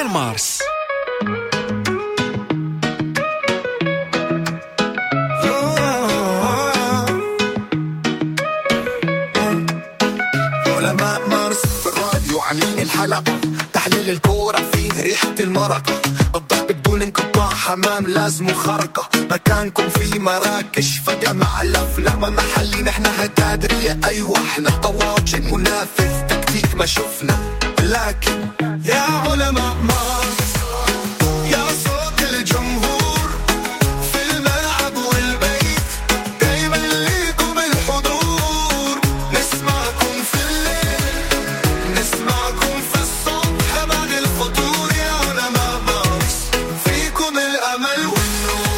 ديال مارس. علماء مارس في الراديو عاملين الحلقة، تحليل الكورة فيه ريحة المرقة، الضحك بدون انقطاع، حمام لازم خرقة، مكانكم في مراكش فجأة مع الأفلام محلي، نحنا هكادرية أيوة احنا طواجن، منافس تكتيك ما شفنا، لكن يا علماء مارس يا صوت الجمهور في الملعب والبيت، دايما ليكم الحضور، نسمعكم في الليل نسمعكم في الصبح بعد الفطور، يا علماء مارس فيكم الأمل والنور.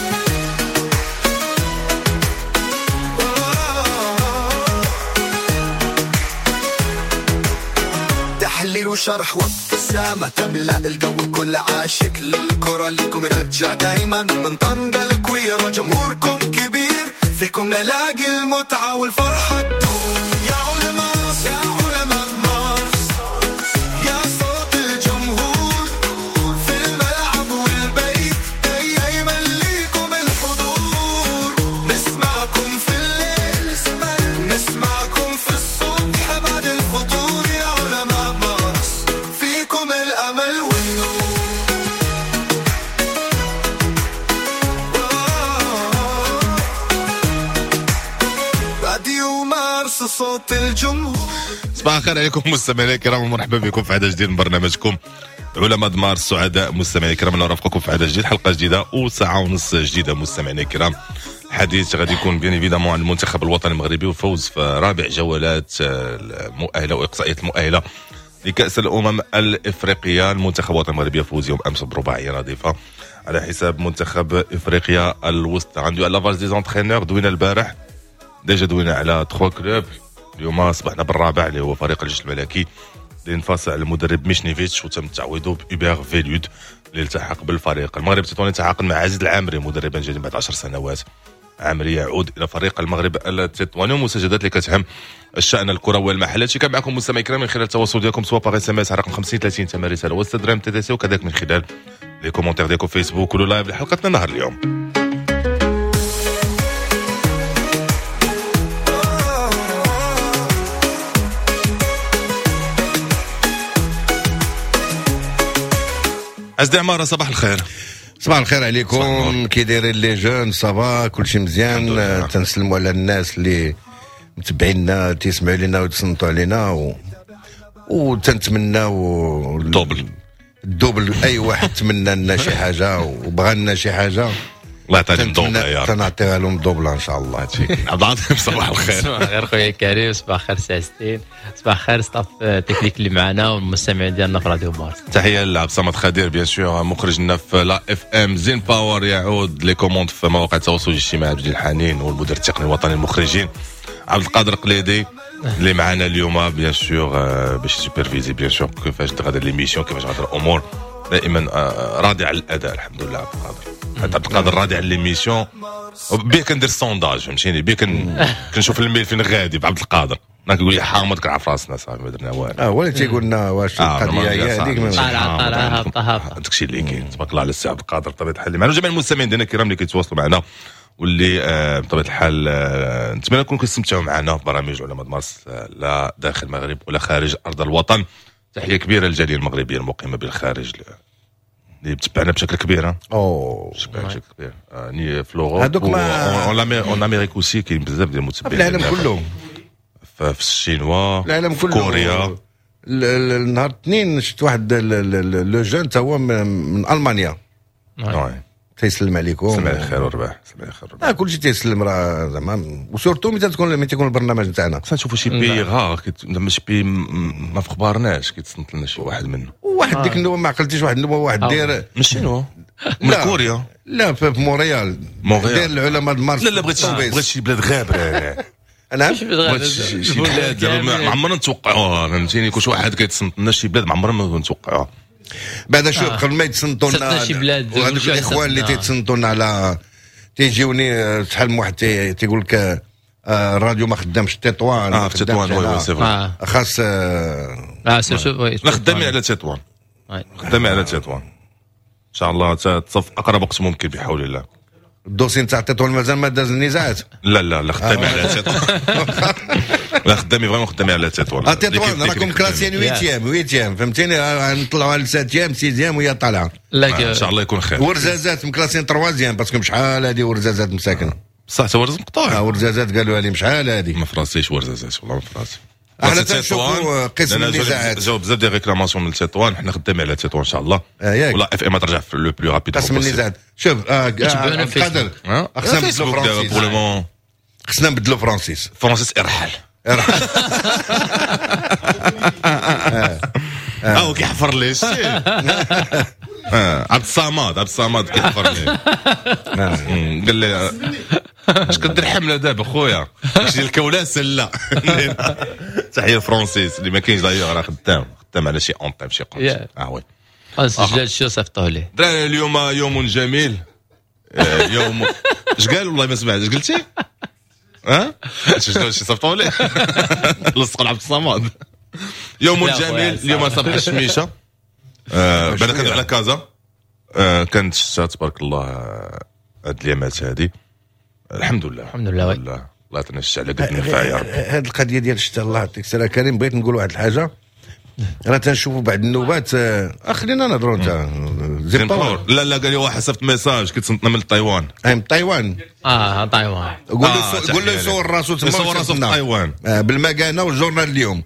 تحليل وشرح وابتسامة تملأ الجو، كل عاشق للكرة لكم يرجع دايما من طنجة الكويرة، جمهوركم كبير فيكم نلاقي المتعة والفرحة تدوم، يا علماء يا علماء مارس يا صوت الجمهور في الملعب والبيت، دايما ليكم الحضور، نسمعكم في الليل نسمعكم في الصبح بعد الفطور، يا علماء مارس فيكم الأمل والنور. راديو مارس صوت الجمهور. صباح الخير عليكم مستمعينا الكرام، ومرحبا بكم في عدد جديد من برنامجكم علماء مارس. سعداء مستمعينا الكرام نرافقكم في عدد جديد، حلقه جديده وساعه ونص جديده مستمعينا الكرام. الحديث غادي يكون بيان ايفيدامون عن المنتخب الوطني المغربي وفوز في رابع جولات المؤهله واقصائيه المؤهله لكأس الأمم الإفريقية. المنتخب الوطني المغربي يفوز يوم أمس برباعية نظيفة على حساب منتخب إفريقيا الوسطى. عنده لافاج دي زونترينور، دوينا البارح ديجا دوينا على 3 كلوب، اليوم اصبحنا بالرابع اللي هو فريق الجيش الملكي اللي انفصل على المدرب ميشنيفيتش وتم تعويضه بإوبير فيلود اللي التحق بالفريق. المغرب التطواني تعاقد مع عزيز العامري مدربا جديدا بعد 10 سنوات. عامري يعود الى فريق المغرب التطواني. ومسجدات اللي كتهم الشأن الكروي المحلي. كان معكم مستمعي الكرام من خلال التواصل ديالكم سواء باغ اس ام اس على رقم 50 30 تم رساله وانستغرام تي تي سي، وكذلك من خلال لي كومونتير ديالكم في فيسبوك ولو لايف لحلقتنا نهار اليوم. عزيزي عمارة صباح الخير. صباح الخير عليكم، كي دايرين لي جون؟ صافا كلشي مزيان؟ تنسلموا على الناس اللي متبعينا تيسمعوا لنا وتصنتوا علينا وتنتمناو الدوبل اي واحد تمنى لنا شي حاجه وبغى لنا شي حاجه الله يعطيهم دوبل يا رب، تنعطيها لهم دوبل ان شاء الله. عبد العظيم صباح الخير. صباح الخير خويا كريم، صباح الخير سعستين، صباح الخير ستاف تكنيك اللي معنا والمستمعين ديالنا في راديو مارس. تحيه لعبد الصمد خدير بيان سور مخرجنا في لا اف ام. زين باور يعود لي كوموند في مواقع التواصل الاجتماعي عبد الحنين والمدير التقني الوطني المخرجين عبد القادر قليدي اللي معنا اليوم بيان سور باش سوبرفيزي بيان سور كيفاش تغادر ليميسيون كيفاش غادر الامور. دائما راضي على الاداء الحمد لله. عبد القادر راضي على ليميسيون، بيه كندير سونداج فهمتيني، بيه كنشوف الميل فين غادي بعبد القادر كنقول يا حامض كنعرف راسنا صافي ما درنا والو. ولا تيقول لنا واش القضيه هي هذيك طالعه داكشي اللي كاين. تبارك الله على السي عبد القادر بطبيعه الحال معنا جميع المستمعين ديالنا الكرام اللي كيتواصلوا معنا واللي بطبيعه الحال نتمنى نكونوا كتستمتعوا معنا في برامج علماء مارس لا داخل المغرب ولا خارج ارض الوطن. تحيه كبيره للجاليه المغربيه المقيمه بالخارج اللي بتبعنا بشكل كبير. بشكل كبير ني في لوروب هذوك اون امريك اوسي كاين بزاف ديال المتبعين في العالم كله، في الشينوا العالم كله، كوريا. النهار الاثنين شفت واحد لو جون تا هو من المانيا تيسلم عليكم. سمع الخير والرباح. سمع الخير والرباح. كلشي تيسلم راه زعما، وسورتو ملي تكون البرنامج نتاعنا كنشوفوا شي بي غار زعما شي بي ما فخبارناش كيتصنت لنا شي واحد منه. واحد ديك النوبه ما عقلتيش، واحد النوبه واحد داير من شنو من كوريا، لا في مونريال داير العلماء مارس. لا بغيت شي بلاد غابره. انا شي بلاد ما عمرنا نتوقعوها فهمتيني. كل واحد كيتصنت لنا شي بلاد ما عمرنا ما نتوقعوها. بعد شوف قبل ما يتصنتوا لنا وهذوك الاخوان اللي تيتصنتوا لنا على تيجيوني شحال من واحد تيقول لك الراديو ما خدامش تطوان. في تطوان وي سي فري خاص لا خدامين على تطوان. خدامي على تطوان ان شاء الله تصف اقرب وقت ممكن بحول الله. الدوسي نتاع تطوان مازال ما داز النزاعات. لا خدامي على تطوان. لا خدامي فريمون خدامي على تطوان. تطوان راكم كلاسيين 8 فهمتيني، نطلعوا على 7 6 وهي طالعه. ان شاء الله يكون خير. ورزازات مكلاسين 3 باسكو شحال هذه ورزازات مساكن. صح تا ورز مقطوع. ورزازات قالوا لي شحال هذه. ما فراسيش ورزازات والله ما فراسي. احنا تنشوفوا قسم النزاعات. جاو بزاف ديال ريكلاماسيون من تطوان، حنا خدامين على تطوان ان شاء الله. والله اف ام ترجع في لو بلو رابيد. قسم النزاعات. شوف قادر خصنا نبدلوا فرانسيس ارحل. كيحفر لي الشيء. عبد الصمد كيحفر لي. قال لي اش كدير حمله دابا خويا؟ داكشي ديال الكولاس لا. تحيه فرانسيس اللي ما كاينش دايوغ راه خدام على شي اونطيم شي قرص. وي نسجل الشيء وصيفطوه ليه. دراري اليوم يوم جميل. يوم اش قال والله ما سمعت اش قلتي؟ شنو شي صيفطوه ليه؟ لصق عبد الصمد. يوم جميل اليوم صباح الشميشه. بعد كندوي على كازا. كانت الشتا تبارك الله هاد الايامات هادي. الحمد لله الله يعطينا الشتا على قد النفع يا رب. هاد القضيه ديال الشتا الله يعطيك السلام كريم، بغيت نقول واحد الحاجه. راه تنشوفوا بعض النوبات. خلينا نهضروا انت زيمبور. لا قال لي واحد صيفط ميساج كيتصنتنا من تايوان. من تايوان. تايوان. قول له يصور راسو تما. يصور راسو في تايوان بالمكانه والجورنال اليوم.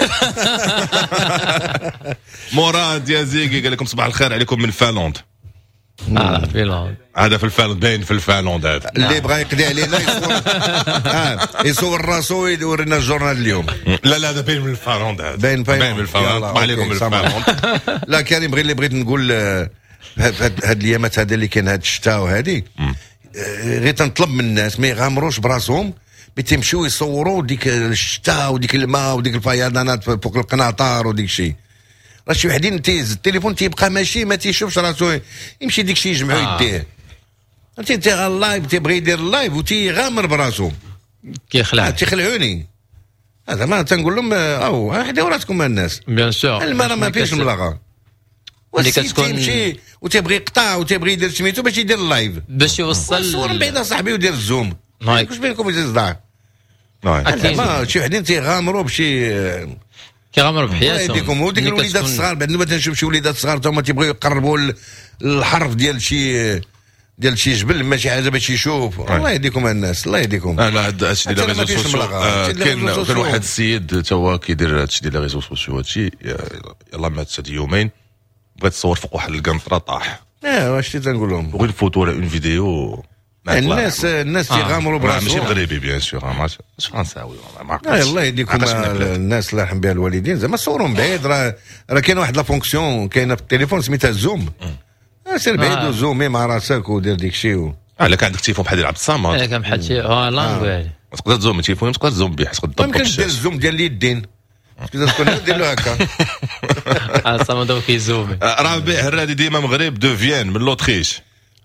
مراد يا زيكي قال لكم صباح الخير عليكم من فالوند. فالوند هذا في الفالوند باين في الفالوند هذا اللي بغى يقضي علينا يصور راسو ويورينا الجورنال اليوم. لا هذا باين من الفالوند هذا باين من الفالوند. صباح عليكم من الفالوند. لا كريم غير اللي بغيت نقول هاد الايامات هذا اللي كان هاد الشتاء وهذه غير تنطلب من الناس ما يغامروش براسهم بتمشيو يصوروا ديك الشتاء وديك الماء وديك الفيضانات فوق القناطر وديك الشيء. راه شي وحدين التليفون تيبقى ماشي ما تيشوفش راسو يمشي ديك الشيء يجمعو يديه. انت اللايف تيبغي يدير اللايف وتيغامر براسو كيخلع تيخلعوني. هذا ما تنقول لهم حداو راسكم الناس بيان سور. المراه ما فيش مبالغه. اللي كتكون تيمشي وتيبغي يقطع وتيبغي يدير سميتو باش يدير اللايف باش يوصل صور من بعيد صاحبي ودير الزوم. واش بينكم يزيد صداع. ما شي وحدين تيغامروا بشي كيغامروا بحياتهم. يديكم وديك الوليدات الصغار بعد نبدا نشوف شي وليدات صغار هما تيبغيو يقربوا الحرف ديال شي جبل ما شي حاجه باش يشوف. الله يهديكم الناس الله يهديكم. لا هادشي ديال لي ريزو سوسيو كاين واحد السيد تا هو كيدير هادشي ديال لي ريزو سوسيو هادشي يلاه مات هاد يومين بغا تصور فوق واحد القنطره طاح. واش تنقول لهم بغيت الفوتو ولا اون فيديو. الناس تيغامروا براسهم ماشي مغربي بيان سور ماشي فرنساوي ما عرفتش. الله يهديكم الناس الله يرحم بها الوالدين زعما صوروا من بعيد. راه كاين واحد لا فونكسيون كاينه في التليفون سميتها الزوم. سير بعيد وزومي مع راسك ودير ديك الشيء لا كان عندك تليفون بحال ديال عبد الصمد. كان بحال شي لانغويل تقدر تزوم التليفون تقدر تزوم به تقدر تطبق. ممكن دير الزوم ديال اليدين تقدر تكون دير له هكا. الصمد كيزومي. ربيع الرادي ديما مغرب دو فيان من لوتريش.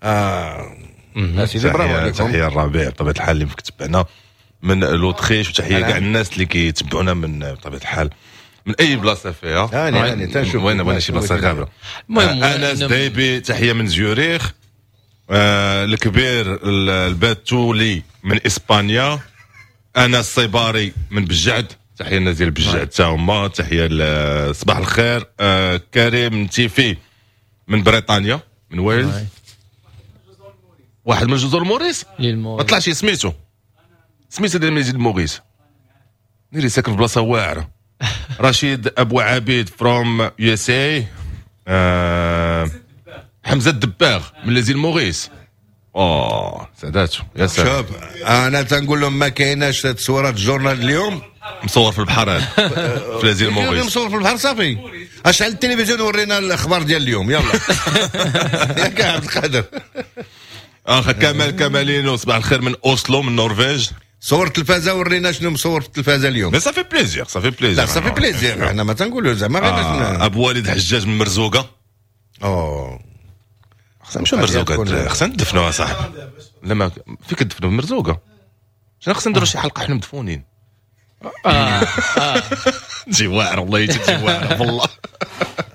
سيدي برافو عليكم. تحيه الربيع بطبيعه الحال اللي مكتبعنا من لوتريش وتحيه كاع الناس اللي كيتبعونا من بطبيعه الحال من اي بلاصه فيها. هاني تنشوف وين شي بلاصه غابره. المهم انس دايبي تحيه من زيوريخ. الكبير الباتولي من اسبانيا. انا الصيباري من بجعد تحيه الناس ديال بجعد تا هما. تحيه صباح الخير. كريم نتيفي من بريطانيا من ويلز. واحد من جزر الموريس ما طلعش سميتو ديال ميزيد موريس اللي ساكن في بلاصه واعره. رشيد ابو عبيد فروم يو اس اي. حمزه الدباغ من ليزيل موريس. ساداتو يا سلام. شوف انا تنقول لهم ما كايناش تصويرات الجورنال اليوم مصور في البحر هذا في ليزيل موريس. مصور في البحر صافي. اشعل التلفزيون ورينا الاخبار ديال اليوم يلا. ياك عبد القادر. كمال كمالينو صباح الخير من اوسلو من النرويج. صور التلفازه ورينا شنو مصور في التلفازه اليوم. صافي بليزير لا صافي بليزير احنا ما تنقولوا زعما غير ابو والد حجاج من مرزوقه. خصنا نمشيو مرزوقه خصنا ندفنوها صاحبي. لا ما فيك تدفنوا مرزوقه. شنو خصنا نديروا شي حلقه حنا مدفونين. تجي واعر والله تجي واعر والله.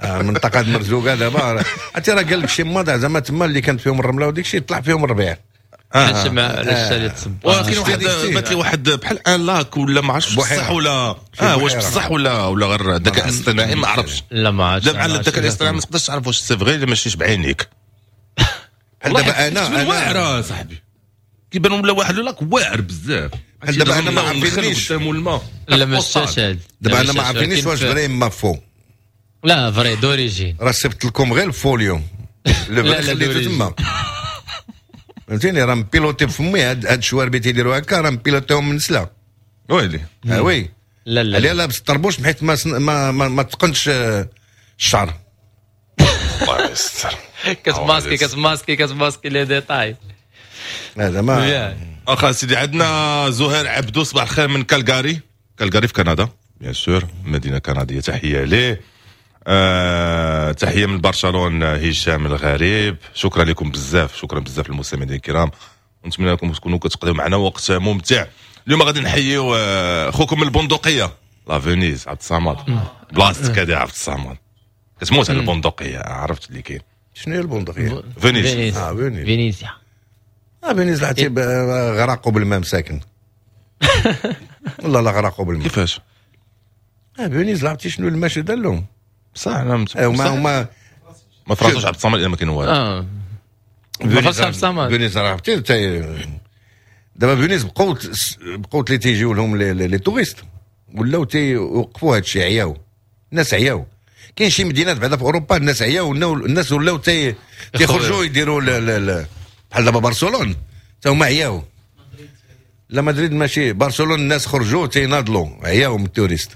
المنطقه المرزوقه دابا عرفتي راه قال لك شي ماضي زعما تما اللي كانت فيهم الرمله وديك الشيء طلع فيهم الربيع. علاش اللي تصب ولكن واحد بات لي واحد بحال ان لاك ولا ما عرفتش بصح ولا واش بصح ولا غير الذكاء الاصطناعي ما عرفتش. لا ما عرفتش دابا على الذكاء الاصطناعي ما تقدرش تعرف واش سي فغي ولا ماشيش بعينيك. دابا انا واعر صاحبي كيبان ولا واحد لاك واعر بزاف. دابا انا ما عرفتنيش الماء لا ما شفتش هذا. دابا انا ما عرفتنيش واش فري ما فو. لا فري دوريجين. راه سبت لكم غير الفوليوم. لا خليته تما. فهمتيني راه مبيلوتي في فمي هاد الشواربي تيديروا هكا راه مبيلوتيهم من سلا. ويلي وي لا عليا لابس الطربوش بحيث ما تقنش الشعر. الله يستر. كتماسكي لي ديتاي. هذا ما اخا سيدي عندنا زهير عبدو صباح الخير من كالغاري في كندا بيان سور مدينه كنديه. تحيه ليه تحيه من برشلون هشام الغريب. شكرا لكم بزاف للمستمعين الكرام ونتمنى لكم تكونوا كتقضيو معنا وقت ممتع. اليوم غادي نحييو خوكم من البندقيه لا فينيس عبد الصمد بلاصتك هذه عبد الصمد كتموت على البندقيه. عرفت اللي كاين شنو هي البندقيه؟ فينيس. فينيسيا. فينيس لعبتي غرقوا بالماء مساكن. والله لا غرقوا بالماء. كيفاش؟ فينيس لعبتي شنو الماء شو دار لهم؟ صح انا ما فرطوش عبد الصمد الا ما كاين والو. فينيس عرفتي دابا فينيس بقاو اللي تيجيو لهم لي توريست ولاو تيوقفوا هذا الشيء. عياو الناس عياو. كاين شي مدينات بعدا في اوروبا الناس عياو الناس ولاو تيخرجوا يديروا بحال دابا برشلونه تا هما عياو. لا مدريد ماشي برشلونه الناس خرجوا تيناضلوا عياو من التوريست.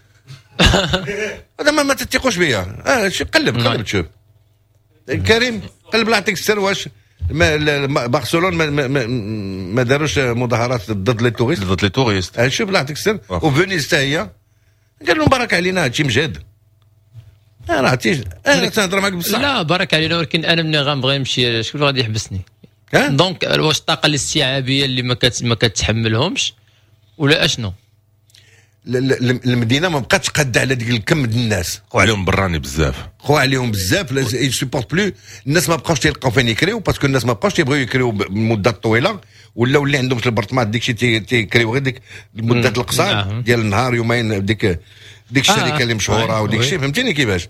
هذا ما تتيقوش بيا. شي قلب تشوف كريم قلب لا يعطيك السر. واش برشلونه ما داروش مظاهرات ضد لي توريست؟ شوف لا يعطيك السر. وفينيس حتى هي قال لهم بارك علينا هادشي مجهد. انا تنهضر معاك بصح. لا بارك علينا ولكن انا ملي غنبغي نمشي شكون غادي يحبسني؟ دونك واش الطاقه الاستيعابيه اللي ما كتحملهمش ولا اشنو؟ المدينه ما بقاتش قاده على ديك الكم ديال الناس. خو عليهم براني بزاف. لا سيبورت بلو. الناس ما بقاوش تلقاو فين يكريو باسكو الناس ما بقاوش تيبغيو يكريو بمدات طويله ولا اللي عندهم في البرطمان ديك شي تيكريو غير ديك المدات القصار ديال النهار يومين ديك الشركه اللي مشهوره وديك الشيء. فهمتيني كيفاش؟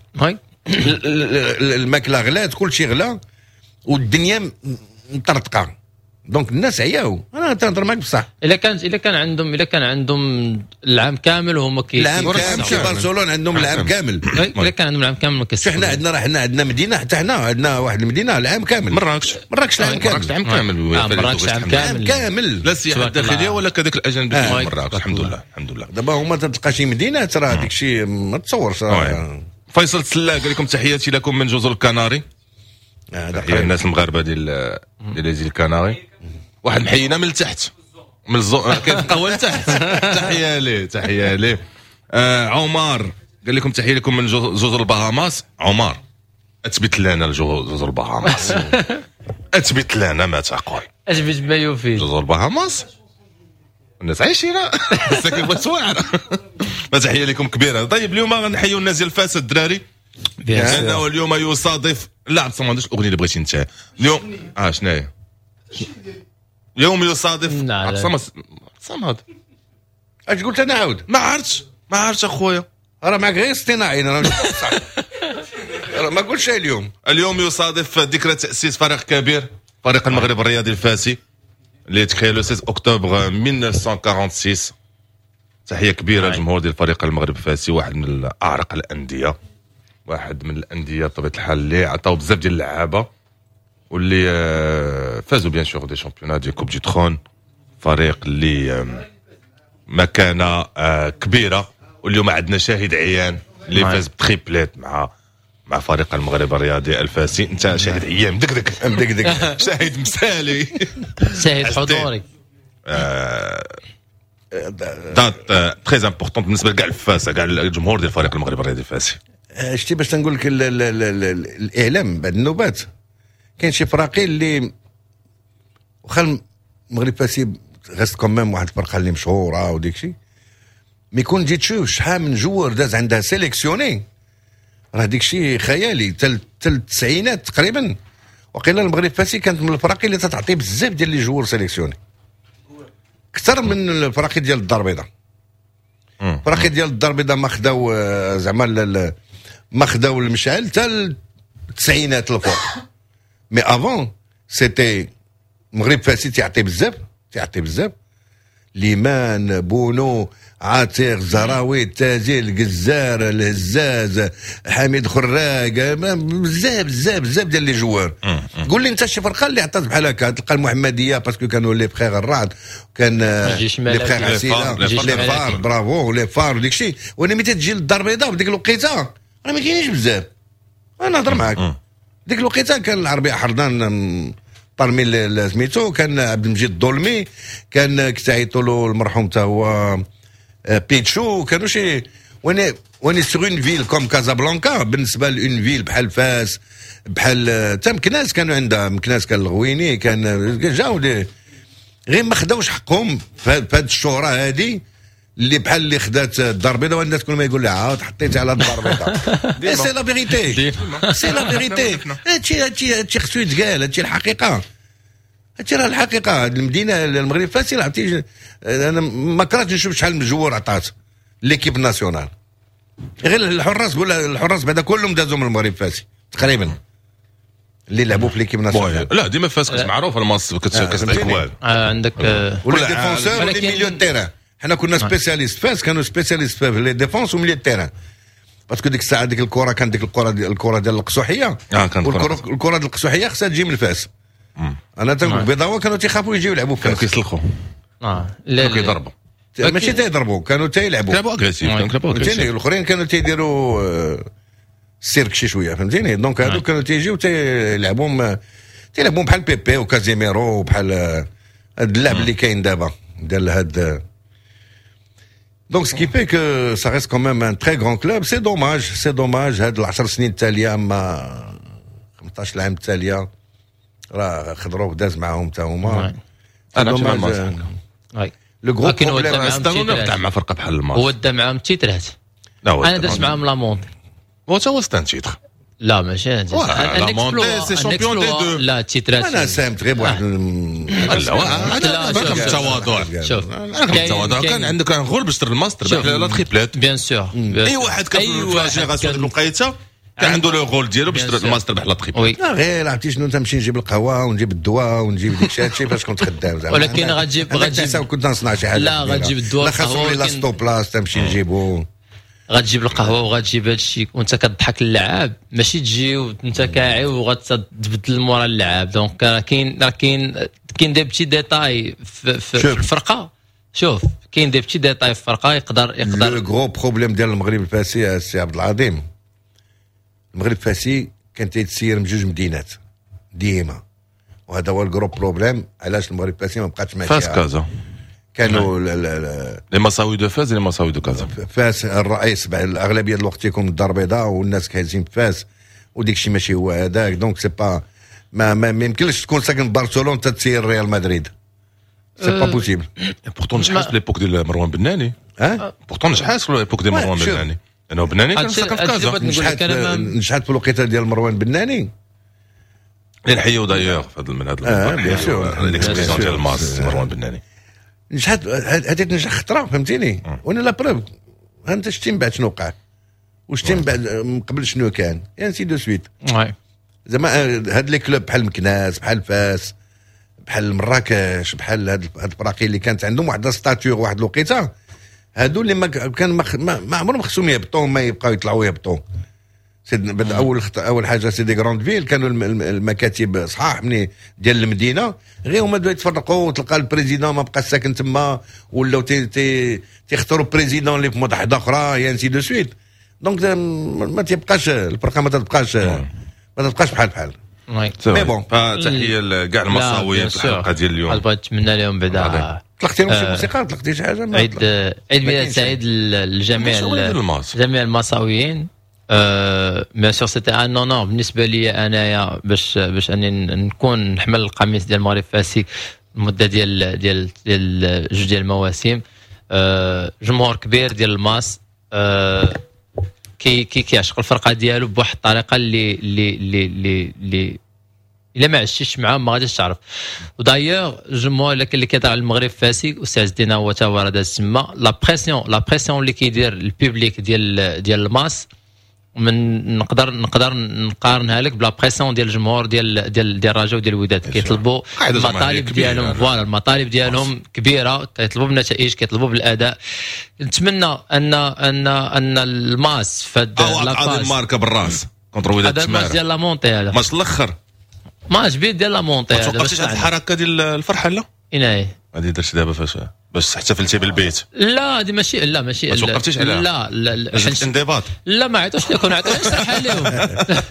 الماكله غلات كل شيء غلا والدنيا مطرطقه. دونك الناس عياو. انا تنهضر معاك بصح. الا كان عندهم العام كامل وهما العام كامل في برشلونه عندهم العام كامل. الا كان عندهم العام كامل ما كيسمعوش. حنا عندنا مدينه حتى حنا عندنا واحد المدينه العام كامل. مراكش العام كامل. مراكش العام كامل. لا السياحه الداخليه ولا كذاك الاجانب في مراكش. الحمد لله. دابا هما تلقى شي مدينات راه ديك الشيء ما تصورش. فيصل سلا قال لكم تحياتي لكم من جزر الكناري. تحيه الناس المغاربه ديال ليزيل الكناري. واحد محيينا من التحت من كاين القهوه لتحت. تحيه ليه. عمر قال لكم تحيه لكم من جزر البهاماس. عمر اثبت لنا جزر البهاماس. اثبت لنا ما تقول. اثبت ما يفيد. جزر البهاماس الناس عايشين ساكن في السواعر. تحيه لكم كبيره. طيب اليوم غنحيوا الناس ديال فاس الدراري لانه اليوم يصادف. لا عبد الصمد الاغنيه اللي بغيتي انت اليوم شنو يوم يصادف صمد. اش قلت انا عاود؟ ما عرفتش اخويا. راه معك غير اصطناعي. راه ما قلتش اليوم يصادف ذكرى تاسيس فريق كبير فريق المغرب الرياضي الفاسي اللي تكري لو 16 اكتوبر 1946. تحيه كبيره لجمهور ديال فريق المغرب الفاسي. واحد من اعرق الانديه بطبيعه الحال اللي عطاو بزاف ديال اللعابه واللي فازوا بيان سور دي شامبيونات ديال كوب دي ترون. فريق اللي مكانه كبيره واليوم عندنا شاهد عيان اللي فاز بتريبليت مع فريق المغرب الرياضي الفاسي. انت شاهد عيان مدقدق شاهد مسالي شاهد حضوري. دات تري امبورطون بالنسبه لكاع الفاس كاع الجمهور ديال فريق المغرب الرياضي الفاسي. شتي باش تنقول لك الاعلام بعد النوبات كاين شي فراقي اللي واخا المغرب فاسي غاست كوميم واحد الفرقه اللي مشهوره وديك شي مي كون تجي تشوف شحال من جوار داز عندها سيليكسيوني راه ديك الشيء خيالي. تل التسعينات تقريبا وقيلا المغرب فاسي كانت من الفرق اللي تتعطي بزاف ديال لي جوور سيليكسيوني اكثر من الفرق ديال الدار البيضاء. الفرق ديال الدار البيضاء ما خداو زعما ما خداو المشعل حتى التسعينات الفوق. مي افون سيتي المغرب فاسي تيعطي بزاف ليمان بونو عاتيق زراوي تازيل قزار الهزاز حميد خراق بزاف ديال لي جوار. قول لي انت شي فرقه اللي عطات بحال هكا تلقى المحمديه باسكو كانوا لي فخيغ الرعد كان لي فخيغ عسيله لي فار برافو لي فار وديك الشيء. وانا ملي تجي للدار البيضاء بديك الوقيته راه ما كاينينش بزاف. انا نهضر معاك ديك الوقيته كان العربي حردان بارمي سميتو كان عبد المجيد الظلمي كان كتعيطوا له المرحوم تا هو بيتشو كانوا شي واني سوغ اون فيل كوم كازابلانكا بالنسبه لون فيل بحال فاس بحال تا مكناس كانوا عندها مكناس كان الغويني كان جاو غير ما خداوش حقهم في هاد الشهره هادي اللي بحال اللي خدات الدار البيضاء والناس كل ما يقول لها عاود حطيتي على الدار البيضاء. سي لا فيريتي سي لا فيريتي هادشي خصو يتقال هادشي الحقيقه هادشي راه الحقيقه. المدينه المغرب فاسي عرفتي انا ما كرهتش نشوف شحال من جوار عطات ليكيب ناسيونال غير الحراس ولا الحراس بعدا كلهم دازوا من المغرب فاسي تقريبا اللي لعبوا في ليكيب ناسيونال. لا ديما فاس معروف الماس كتعيك عندك ولا ديفونسور ولا ميليو تيران. حنا كنا سبيسياليست فاس كانوا سبيسياليست في لي ديفونس وميليو تيران باسكو ديك الساعه ديك الكره كان ديك الكره ديال القصوحيه والكره ديال القصوحيه خصها تجي من فاس. انا تنقول البيضاويه كانوا تيخافوا يجيو يلعبوا فاس كانوا كيسلخوا لا كيضربوا ماشي تيضربوا كانوا تيلعبوا فهمتيني. الاخرين كانوا تيديروا السيرك شي شويه فهمتيني. دونك هادو كانوا تيجيو تيلعبوا بحال بيبي وكازيميرو وبحال هاد اللعب اللي كاين دابا ديال هاد. Donc ce qui fait que ça reste quand même un très grand club. C'est dommage هاد 10 سنين التاليه ما 15 عام التاليه راه خضروا داز معاهم حتى هما. انا دوماج لو غرو بروبليم استنوا تاع مع فرقه بحال الماس هو دا معاهم التيترات. انا داز معاهم لامونت هو تا هو ستان تيتر لا ماشي لا مونتي سي شامبيون دي دو. لا التيترات انا سامت غير بواحد لا تواضع شوف كان عندك كان غول باش تر الماستر لا تريبلات بيان سور. اي واحد كان في جينيراسيون ديال الوقيته كان عنده لو غول ديالو باش الماستر بحال لا تريبلات. غير عرفتي شنو تمشي نجيب القهوه ونجيب الدواء ونجيب ديك الشيء فاش كنت خدام زعما. ولكن غتجيب كنت نصنع شي حاجه لا غتجيب الدواء لا خاصو لي لاستو بلاص تمشي نجيبو غتجيب القهوه وغتجيب هادشي وانت كتضحك اللعاب ماشي تجي وانت كاعي وغتبدل مورا اللعاب. دونك راه كاين دي بتي ديتاي في الفرقه. شوف كاين دي بتي ديتاي في الفرقه يقدر لو غرو بروبليم ديال المغرب الفاسي السي عبد العظيم. المغرب الفاسي كان تيتسير من جوج مدينات ديما وهذا هو الغرو بروبليم علاش المغرب الفاسي ما بقاتش ماشيه. فاس كازا كانوا لي مساوي دو فاس لي مساوي دو كازا. فاس الرئيس الاغلبيه الوقت يكون الدار البيضاء والناس كايزين في فاس وديك الشيء ماشي هو هذاك. دونك سي با ما يمكنش تكون ساكن برشلونه تسير ريال مدريد سي با بوسيبل. بورتون نجحات في ليبوك ديال مروان بناني. بورتون نجحات في ليبوك ديال مروان بناني لانه بناني كان ساكن في كازا. نجحات في الوقيته ديال مروان بناني اللي نحيو دايوغ من هذا بيان سور ليكسبريسيون ديال الماس مروان بناني نجحت هذه تنجح خطره فهمتيني. وانا لا بروف انت شتي من بعد شنو وقع وشتي من بعد من قبل شنو كان يعني سي دو سويت زعما هاد لي كلوب بحال مكناس بحال فاس بحال مراكش بحال هاد البراقي اللي كانت عندهم واحد ستاتور واحد الوقيته هادو اللي ما عمرهم خصهم يهبطوا ما يبقاو يطلعوا يهبطوا. بدا اول حاجه سي دي غراند فيل كانوا المكاتب صحاح مني ديال المدينه غير هما بداو يتفرقوا وتلقى البريزيدون ما بقاش ساكن تما ولاو تيختاروا بريزيدون اللي في مدحضه اخرى يعني سي دو سويت. دونك ما تيبقاش الفرقه ما تبقاش بحال مي بون تحيه لكاع المصاويين في الحلقه ديال اليوم. بغيت نتمنى لهم بعدا طلقتي لهم شي موسيقى طلقتي شي حاجه عيد ميلاد سعيد للجميع جميع المصاويين. بيان سور سيتي ان اونور بالنسبه لي انايا باش اني نكون نحمل القميص ديال المغرب الفاسي المده ديال جوج ديال المواسم. جمهور كبير ديال الماس كيعشق الفرقه ديالو بواحد الطريقه اللي الا ما عشتيش معاهم ما غاديش تعرف. ودايوغ الجمهور اللي كيطلع المغرب فاسي استاذ دينا هو تا هو راه داز تما لا بريسيون اللي كيدير البوبليك ديال الماس من نقدر نقارنها لك بلا بريسيون ديال الجمهور ديال الرجاء وديال الوداد. كيطلبوا المطالب ديالهم، فوالا المطالب ديالهم كبيره، كيطلبوا بالنتائج، كيطلبوا بالاداء. نتمنى ان الماس فهاد هذه الماركه بالراس كونتر وداد هذا الماتش ديال لا مونتي، هذا ماتش الاخر ماتش بيد ديال لا مونتي. ما توقفتيش هذه الحركه ديال الفرحه؟ لا هي هذه درتي دابا باش احتفلتي بالبيت؟ لا هذه ماشي ما توقفتيش عليها؟ لا جبت انضباط؟ لا ما عيطوش لي، كون عيطوا لي نشرح لهم.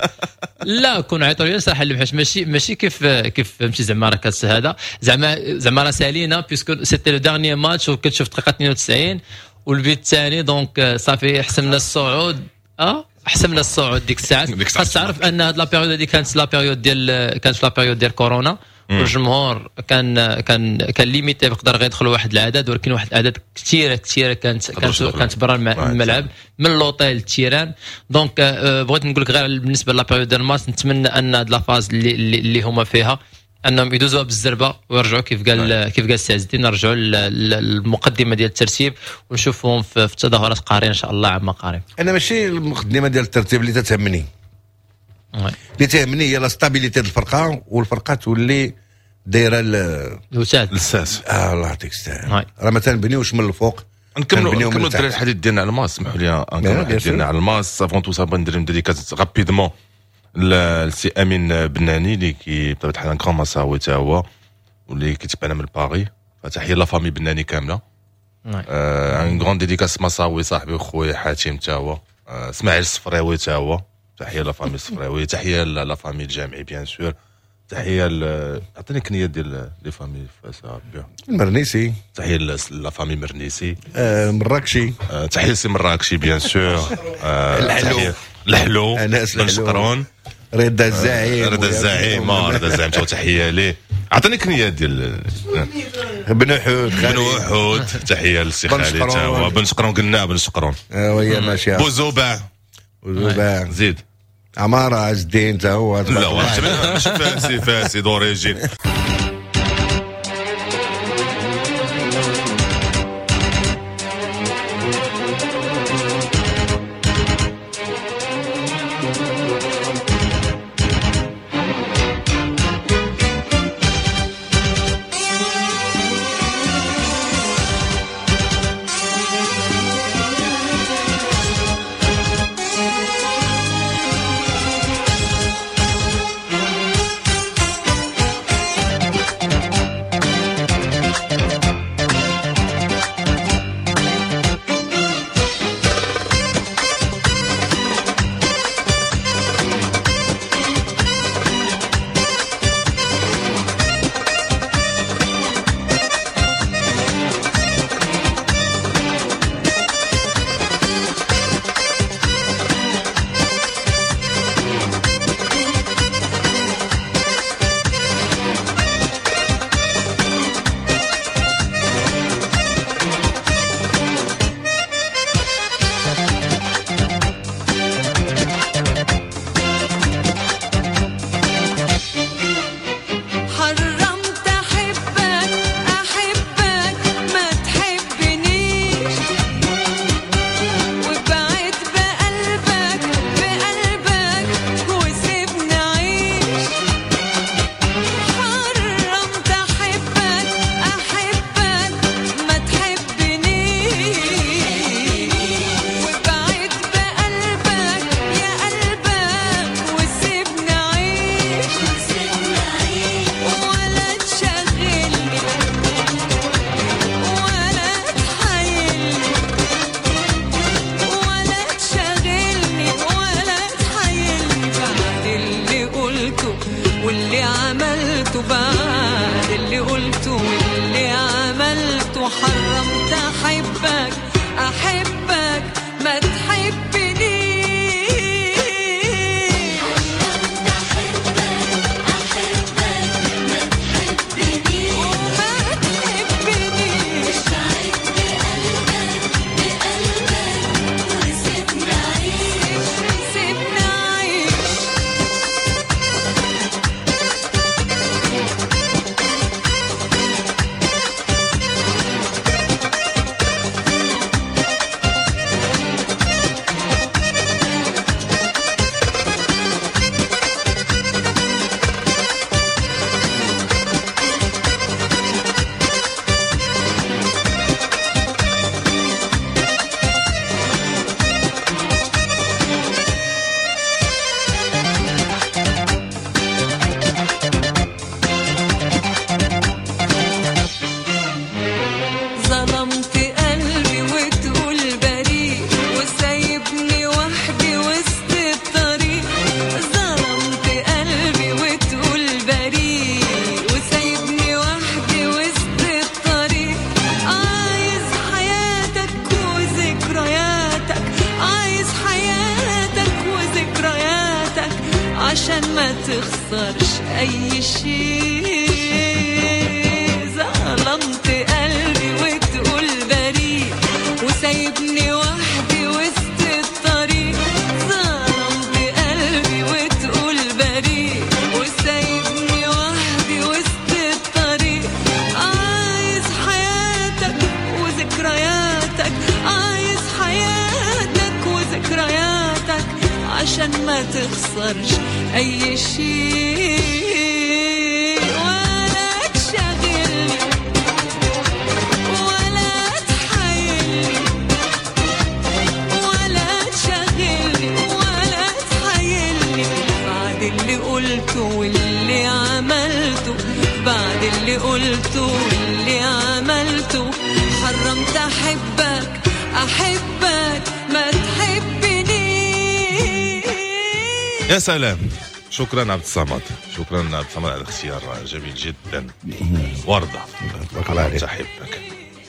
لا كون عيطوا لي نشرح لهم، حيت ماشي كيف فهمتي زعما راه هذا زعما راه سالينا بيسكو سيتي لو دارنيي ماتش وكتشوف دقيقه 92 والبيت الثاني دونك صافي حسمنا الصعود. حسمنا الصعود ديك الساعات. خاص تعرف ان هاد لا بيريود هذه كانت لا بيريود ديال كورونا، والجمهور كان ليميتي، بيقدر غير يدخل واحد العدد، ولكن واحد الاعداد كثيره كانت برا الملعب من لوطيل التيران. دونك بغيت نقول لك غير بالنسبه لا بيريود ديال الماتش، نتمنى ان هاد لا فاز اللي هما فيها انهم يدوزوها بالزربه ويرجعوا كيف قال السي عز الدين، نرجعوا للمقدمه ديال الترتيب ونشوفهم في التظاهرات قارين ان شاء الله عما قريب. انا ماشي المقدمه ديال الترتيب اللي تتهمني، اللي تهمني هي لا ستابيليتي ديال الفرقه، والفرقه تولي دايره الساس. الله يعطيك الصحه. راه ما تنبنيوش من الفوق، نكملوا الدراري الحديث ديالنا على الماس. اسمحوا لي نكملوا الحديث ديالنا على الماس. سافون تو سا ندير ديديكاس رابيدمون السي امين بناني اللي بطبيعه الحال كرون ماساوي تا هو واللي كيتبعنا من باري. فتحيه لا فامي بناني كامله. ان غون ديديكاس ماساوي صاحبي وخويا حاتم تا هو، اسماعيل الصفراوي تا هو، تحيه لا فامي الصفراوي، تحيه لا فامي الجامعي بيان سور، تحيه عطيني كنيه ديال لي فامي فاسا المرنيسي، تحيه لا فامي مرنيسي، مراكشي، تحيه سي مراكشي بيان سور، الحلو بن شقرون، رضا الزعيم رضا الزعيم تحيه ليه. عطيني كنيه ديال بن وحود، تحيه للسي خالد تا هو. بن شقرون قلنا بن شقرون وهي ماشيه. بوزوبع زيد عمارة عز الدين تا هو. لا ماشي فاسي دوريجين. حرمت أحبك أحبك ما تحبني تخسرش أي شيء. ظلمت قلبي وتقول بريء وسايبني وحدي وسط الطريق. ظلمت قلبي وتقول بريء وسايبني وحدي وسط الطريق. عايز حياتك وذكرياتك، عايز حياتك وذكرياتك عشان ما تخسرش أي شيء. ولا تشغلني ولا تحايلني، ولا تشغلني ولا تحايلني بعد اللي قلته واللي عملته. بعد اللي قلته واللي عملته حرمت أحبك أحبك ما تحبني. يا سلام، شكرا عبد الصمد، شكرا عبد الصمد على الاختيار جميل جدا. وردة تبارك الله عليك. أحبك.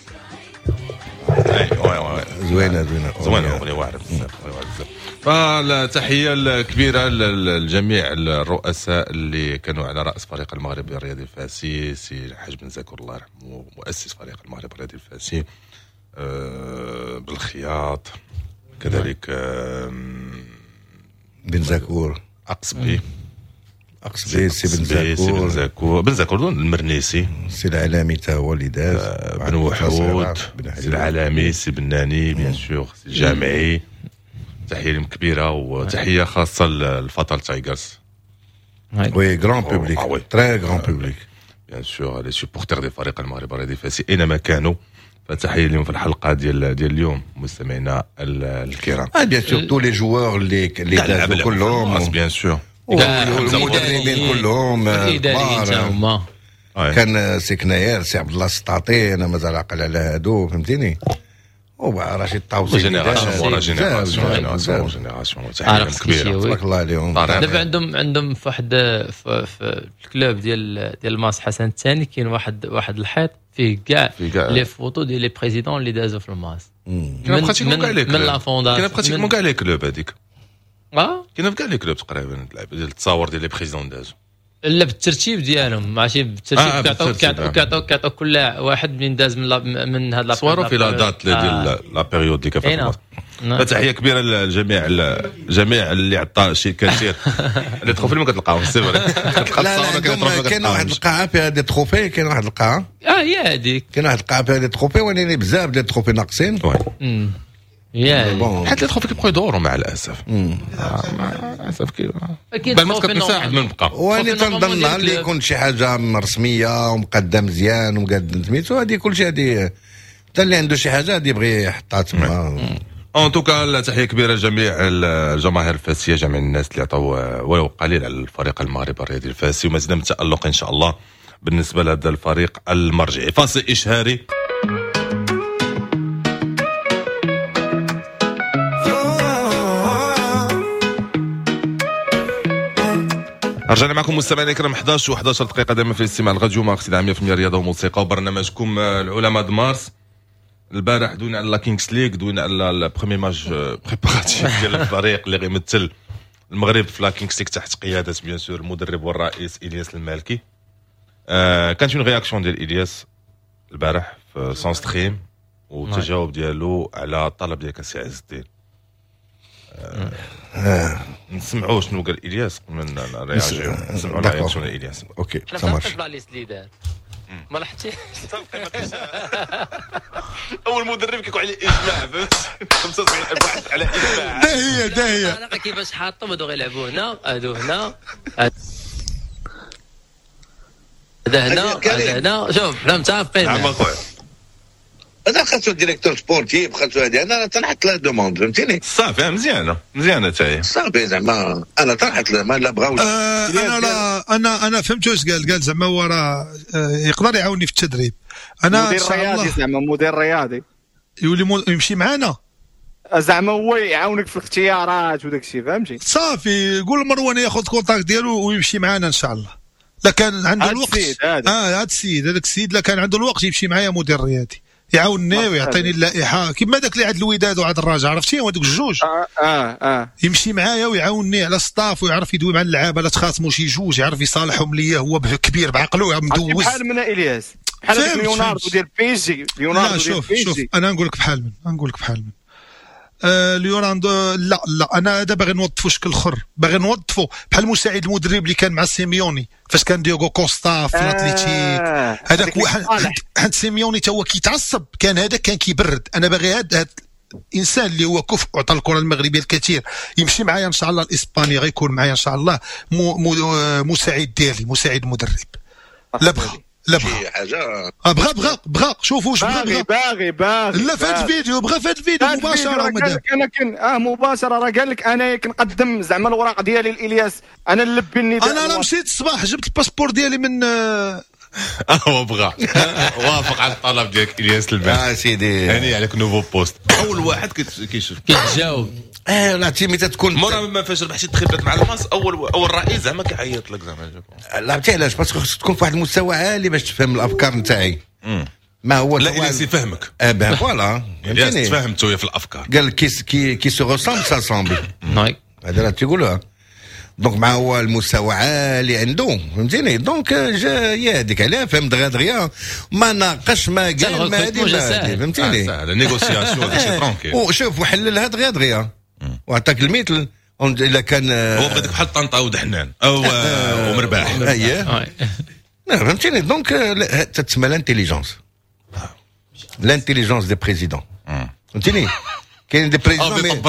ايوه زوينه اغنيه واعره بزاف. فالتحيه الكبيره للجميع الرؤساء اللي كانوا على راس فريق المغرب الرياضي الفاسي، سي الحاج بن زكور الله يرحمه مؤسس فريق المغرب الرياضي الفاسي، بالخياط كذلك بن زكور، أقصبي سي بن زكور المرنيسي، سي العلامي تا هو اللي داز، بن وحود، سي العلامي، سي بناني، بيان سور، سي الجامعي. تحية لهم كبيرة، وتحية خاصة للفطل تايجرز. وي غران بوبليك، تري غران بوبليك، بيان سور لي سوبورتير دي فريق المغرب الرياضي الفاسي اينما كانوا. فتحية لهم في الحلقة ديال اليوم مستمعينا الكرام. بيان سور تو لي جوار اللي دازوا كلهم، بيان سور المدربين كلهم كبار. كان سي كناير، سي عبد الله السطاطي، انا مازال عاقل على هادو فهمتيني. رشيد طاوسي، جينيراسيون ورا جينيراسيون تحيه كبيره تبارك الله عليهم. دابا عندهم في واحد في الكلوب ديال ماس حسن الثاني كاين واحد الحيط فيه كاع لي فوتو ديال لي بريزيدون اللي دازوا في الماس. من لا فونداسيون كاين براتيكمون كاع لي كلوب هذيك. كاين في كاع لي كلوب تقريبا ديال التصاور ديال لي بريزيدون دازوا. لا بالترتيب ديالهم، ماشي بالترتيب. كيعطيو كل واحد من داز من هاد صوروا في لا دات ديال لا بيريود ديك في فتحيه كبيره للجميع اللي عطى شي كثير اللي تدخل فيلم كتلقاهم سي فري. كاين واحد القاعه فيها دي تروفي، كاين واحد القاعه هي هذيك، كاين واحد القاعه فيها دي تروفي ولكن بزاف ديال التروفي ناقصين. حتى اللي تخوفك يبقاو يدوروا مع الاسف. مع الاسف بالماس كتساعد من بقى. وانا تنظن اللي يكون شي حاجه مرسميه ومقدم مزيان ومقدم سميتو، هذه كلشي هذه حتى اللي عنده شي حاجه هذه يبغي يحطها تما. ان توكا تحيه كبيره لجميع الجماهير الفاسيه، جميع الناس اللي عطاو ولو قليل على الفريق المغربي الرياضي الفاسي، ومازال من التالق ان شاء الله بالنسبه لهذا الفريق المرجعي. فاصل اشهاري. رجعنا معكم مستمعينا الكرام 11 و11 دقيقة دائما في الاستماع الراديو مع اختي العامية في رياضة وموسيقى، وبرنامجكم العلماء د مارس. البارح دوينا على لا كينغز ليغ، دوينا على البروميي ماتش بريباراتيف ديال الفريق اللي غيمثل المغرب في لا كينغز ليغ تحت قيادة بيان سور المدرب والرئيس إلياس المالكي. كانت اون رياكسيون ديال إلياس البارح في سونس تخيم، والتجاوب ديالو على الطلب ديال كاسي عز الدين. نسمعوا شنو قال إلياس قبل ما نرياجيو. نسمعوا لا رياكسيون ديال إلياس. اوكي سامح لا ليست اللي دار ما لحقتي. اول مدرب كيكون عليه اجماع، فهمت 75 واحد على اجماع. داهيه انا كيفاش حاطهم هادو غيلعبوا هنا، هادو هنا، هذا هنا شوف حنا متفقين. نعم اخويا، انا خاصو ديريكتور سبورتيف، خاصو هذه انا تنحط لا دوموند فهمتيني. صافي مزيانه تاهي صافي زعما انا تنحط ما لا بغاوش. انا فهمت واش قال زعما هو راه يقدر يعاوني في التدريب. انا مدير رياضي زعما مدير رياضي يولي يمشي معنا زعما هو يعاونك في الاختيارات وداك الشيء فهمتي. صافي قول مروان ياخذ كونتاكت ديالو ويمشي معنا ان شاء الله. لا كان عنده الوقت هذا السيد هذاك السيد لا كان عنده الوقت يمشي معايا مدير رياضي، يعاونني ويعطيني اللائحه كيما داك اللي عند الوداد وعند الرجاء، عرفتي هو دوك الجوج. يمشي معايا ويعاونني على ستاف ويعرف يدوي مع اللعابه، لا تخاصموا شي جوج يعرف يصالحهم ليا، هو كبير بعقله مدوز. بحال من الياس بحال هذاك ليوناردو ديال بيجي. لا شوف انا نقول لك بحال من ليوراندو. لا انا هذا باغي نوظفو شكل اخر، باغي نوظفو بحال مساعد المدرب اللي كان مع سيميوني فاش كان ديوغو كوستا في الاتليتيك. هذاك واحد سيميوني تا هو كيتعصب، كان هذا كان كيبرد. انا باغي هذا الانسان اللي هو كفء وعطى الكره المغربيه الكثير يمشي معايا ان شاء الله الاسباني، غيكون معايا ان شاء الله مساعد ديالي، مساعد مدرب. لا بغى حاجه بغى شوفوا واش باغي لا في هذا الفيديو، بغى في هذا الفيديو مباشره. انا كن مباشره راه قال لك انا كنقدم زعما الوراق ديالي لإلياس، انا نلبي النداء. انا مشيت الصباح جبت الباسبور ديالي من هو بغى وافق على الطلب ديالك الياس البارح. سيدي هاني عليك نوفو بوست. اول واحد كيشوف كيتجاوب. لا تيمي تكون مورا ما فاش ربحتي تخبات مع الماس اول رئيس زعما كيعيط لك زعما. لا عرفتي علاش؟ باسكو خصك تكون في واحد المستوى عالي باش تفهم الافكار نتاعي. ما هو لا الياس يفهمك. بان فوالا الياس تفهم تويا في الافكار. قال كي سو ريسامبل سا سامبل. هذا راه تيقولوها. دونك مع هو المستوى عالي عنده، فهمتيني؟ دونك جا هذيك عليها فهم دغيا ما ناقش ما قال ما هذه فهمتيني؟ سهله نيغوسياسيون هذا شي ترونكيل. وشوف وحللها دغيا وعطاك المثل الا كان هو بغيتك بحال طنطا ودحنان او ومرباح. اييه فهمتيني؟ دونك تتسمى لانتيليجونس دي بريزيدون، فهمتيني؟ كاين دي بريزيدون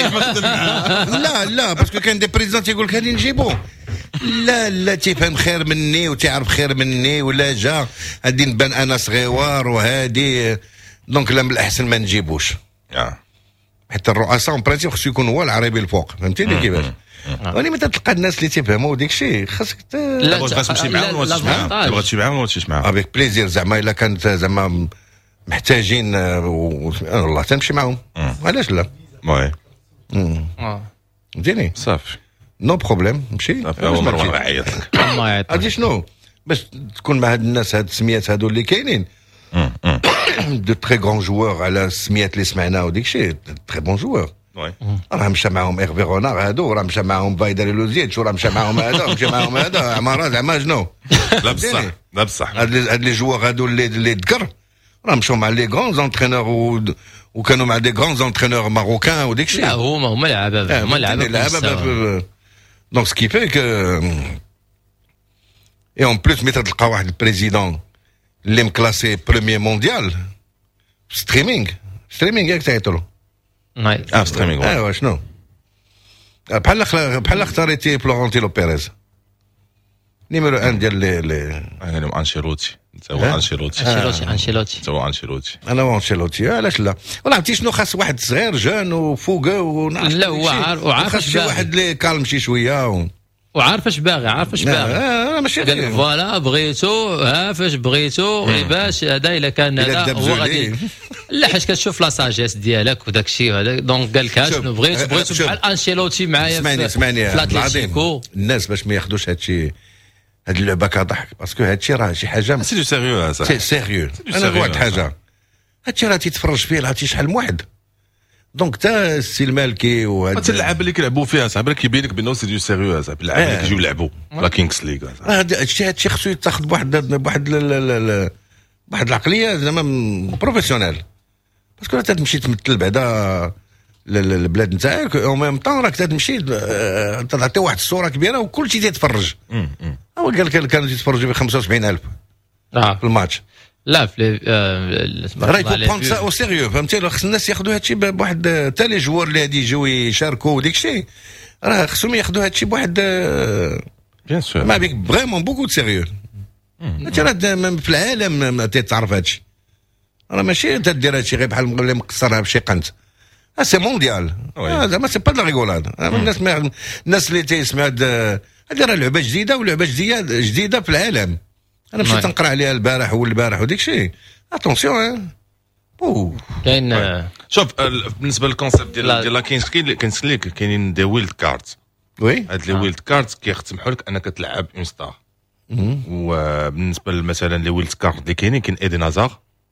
لا باسكو كاين دي بريزيدون تيقول لك هادي نجيبو، لا تيفهم خير مني وتعرف خير مني، ولا جا هادي نبان انا صغيوار وهادي، دونك لا من الاحسن ما نجيبوش. حتى الرؤساء اون برانسيب خصو يكون هو العربي الفوق، فهمتيني كيفاش؟ ولكن متى تلقى الناس اللي تيفهموا ديك الشيء خاصك لا تمشي معاهم ولا تمشي معاهم ولا تمشي معاهم افيك بليزير. زعما الا كانت زعما محتاجين والله تنمشي معاهم، علاش لا؟ وي فهمتيني؟ صافي نو بروبليم نمشي. مروان عيط لك هادي شنو باش تكون مع هاد الناس هاد السميات هادو اللي كاينين دو تري غون جوور على السميات اللي سمعنا وديك الشيء تري بون جوور. راه مشى معاهم ايرفي رونار هادو، راه مشى معاهم فايدر لوزيتش، وراه مشى معاهم هذا مشى معاهم هذا عمارة زعما شنو؟ لا بصح هاد لي جوور هادو اللي ذكر راه مشاو مع لي غون زونترينور وكانوا مع دي غون زونترينور ماروكان وديك الشيء. لا هما لعابه دونك سكي في كو اي اون بلوس ملي تلقى واحد البريزيدون اللي مكلاسي بروميير مونديال ستريمينغ ياك تعيطوا له ستريمينغ. ايوا شنو بحال اختاريتي فلورنتينو بيريز نيميرو 1 ديال لي انشيلوتي. انشيلوتي انا انشيلوتي علاش لا؟ ولا عرفتي شنو خاص واحد صغير جون وفوق لا هو عارف خاص واحد اللي كالم شي شويه وعارف اش باغي ماشي قال فوالا بغيتو فاش بغيتو باش هذا الا كان هذا هو غادي لا حيت كتشوف لا ساجيس ديالك وداك الشيء هذا. دونك قال لك شنو بغيتو بحال انشيلوتي معايا اسمعني الناس باش ما ياخذوش هادشي هاد اللعبه كضحك باسكو هادشي راه شي حاجه سي سيريو. سي سيريو. انا واحد حاجه هادشي راه تيتفرج فيه عرفتي شحال من واحد. دونك تا السي المالكي وهاد اللعابه اللي كيلعبوا فيها صاحبي كيبين لك بانه سي دو سيريو صاحبي. اللعابه اللي كيجيو يلعبوا لا كينغز ليغ هادشي خصو يتاخذ بواحد العقليه زعما بروفيسيونيل، باسكو راه تمشي تمثل بعدا البلاد نتاعك او ميم طون راك تمشي تعطي واحد الصوره كبيره وكل شيء تيتفرج. هو قال كانوا تيتفرجوا ب 75,000 في الماتش. لا في راه يكون بون سا او سيريو، فهمتي؟ خص الناس ياخذوا هادشي بواحد تا لي جوار اللي غادي يجيو يشاركوا وديك الشيء راه خصهم ياخذوا هادشي بواحد بيان سور ما بيك فريمون بوكو دو سيريو. انت راه في العالم ما تتعرف هادشي، راه ماشي تدير هادشي غير بحال اللي مقصرها بشي قنت. سي مونديال زعما سي با دو ريغولاد. الناس اللي تيسمع هذه راه لعبه جديده ولعبه جديده في العالم. انا مشيت نقرا عليها البارح وديك الشيء اتونسيون كاين شوف بالنسبه للكونسيبت ديال لا كاينز ليك كاينين دي ويلد كاردز. وي هاد لي ويلد كاردز كيختمحوا لك انك تلعب اون ستار. وبالنسبه مثلا لي ويلد كارد اللي كاين ايدين هازار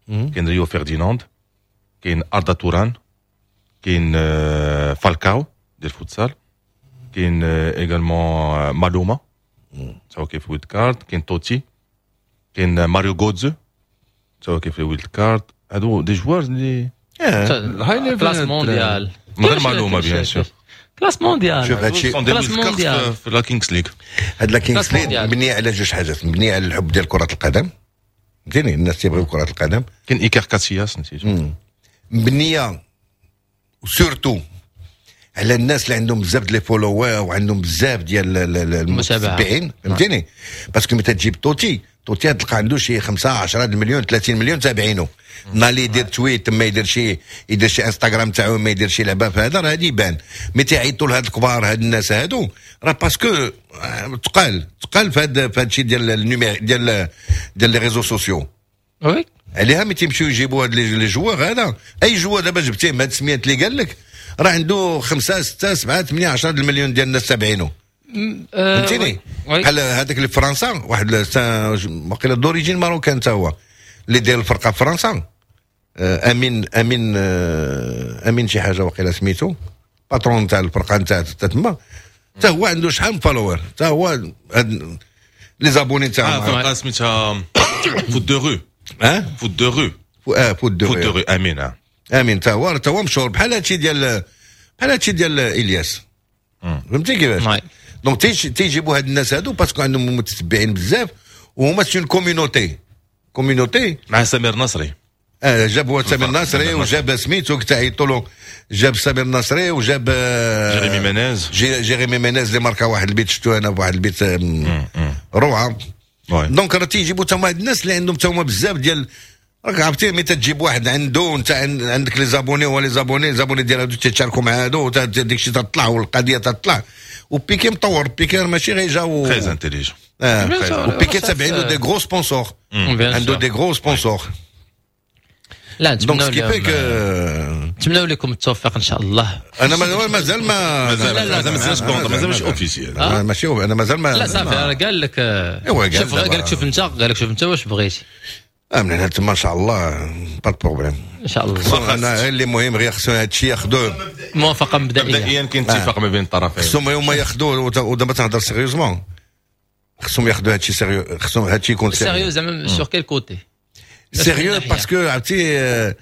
كاين ريو فرديناند، كاين اردا توران، كاين فالكاو ديال الفوتسال، كاين ايغالمون مالوما تا هو كيف ويلد كارد، كاين توتي، كاين ماريو غودزو تا هو كيف ويلد كارد. هادو دي جوار اللي هاي ليفل كلاس مونديال من غير معلومه بيان سور. كلاس مونديال شوف هادشي كلاس مونديال في لا كينغز ليغ. هاد لا كينغز ليغ مونديال. مبنيه على جوج حاجات، مبنيه على الحب ديال كرة القدم، فهمتيني الناس تيبغيو كرة القدم، كاين ايكار كاسياس نسيت. مبنيه سورتو على الناس اللي عندهم بزاف ديال لي فولوور وعندهم بزاف ديال المتابعين، فهمتيني. باسكو ملي تجيب توتي تلقى عنده شي 5 10 مليون 30 مليون تابعينه، نالي يدير تويت ما يدير شي انستغرام تاعو ما يدير شي لعبه في هذا راه هادي يبان. مي تيعيطوا لهاد الكبار هاد الناس هادو راه باسكو تقال في هاد الشيء ديال النيمير ديال لي ريزو سوسيو. وي عليها ملي تيمشيو يجيبوا هاد لي جوار هذا، اي جوار دابا جبتيه بهاد السميات اللي قال لك راه عنده 5 6 7 8 10 المليون ديال الناس تابعينه، فهمتيني. بحال هذاك اللي في فرنسا واحد واقيلا دوريجين ماروكان تا هو اللي داير الفرقه في فرنسا، امين شي حاجه واقيلا سميتو، باترون تاع الفرقه نتاع تما، تا هو عنده شحال من فالوور، تا هو لي زابوني تاعو فرقه سميتها فوت دو رو. فوت دو رو. فوت دو رو. امين تا هو مشهور بحال هادشي ديال الياس، فهمتي كيفاش. دونك تيجيبوا هاد الناس هادو باسكو عندهم متتبعين بزاف، وهما سون كوميونيتي مع سمير نصري. جاب سمير نصري وجاب سميتو تعيطوا له، جاب سمير نصري وجاب جيريمي مينيز اللي ماركا واحد البيت شفتو انا بواحد البيت روعه. دونك راه تيجيبوا تما هاد الناس اللي عندهم تما بزاف ديال، راك عرفتي ملي تجيب واحد عنده انت عندك لي زابوني ولي زابوني ديال هادو تيتشاركوا مع هادو ديك الشيء تطلع والقضيه تطلع. وبيكي مطور، بيكي ماشي غير جاو تري انتيليجون. وبيكي تابعين له دي غرو سبونسور، عنده دي غرو سبونسور. لا دونك سكيفيك نتمنوا لكم التوفيق ان شاء الله. انا مازال ماشي اوفيسيال. ماشي انا مازال لا صافي راه قال لك شوف انت واش بغيتي. من هنا تما ان شاء الله با بروبليم ان شاء الله. انا اللي مهم غير خصو هادشي ياخذوه موافقه مبدئيا كاين اتفاق ما بين الطرفين، خصهم هما ياخذوه. ودابا تهضر سيريوزمون، خصهم ياخذوا هادشي سيريو، خصهم هادشي يكون سيريو زعما سور كيل كوتي سيريو باسكو عرفتي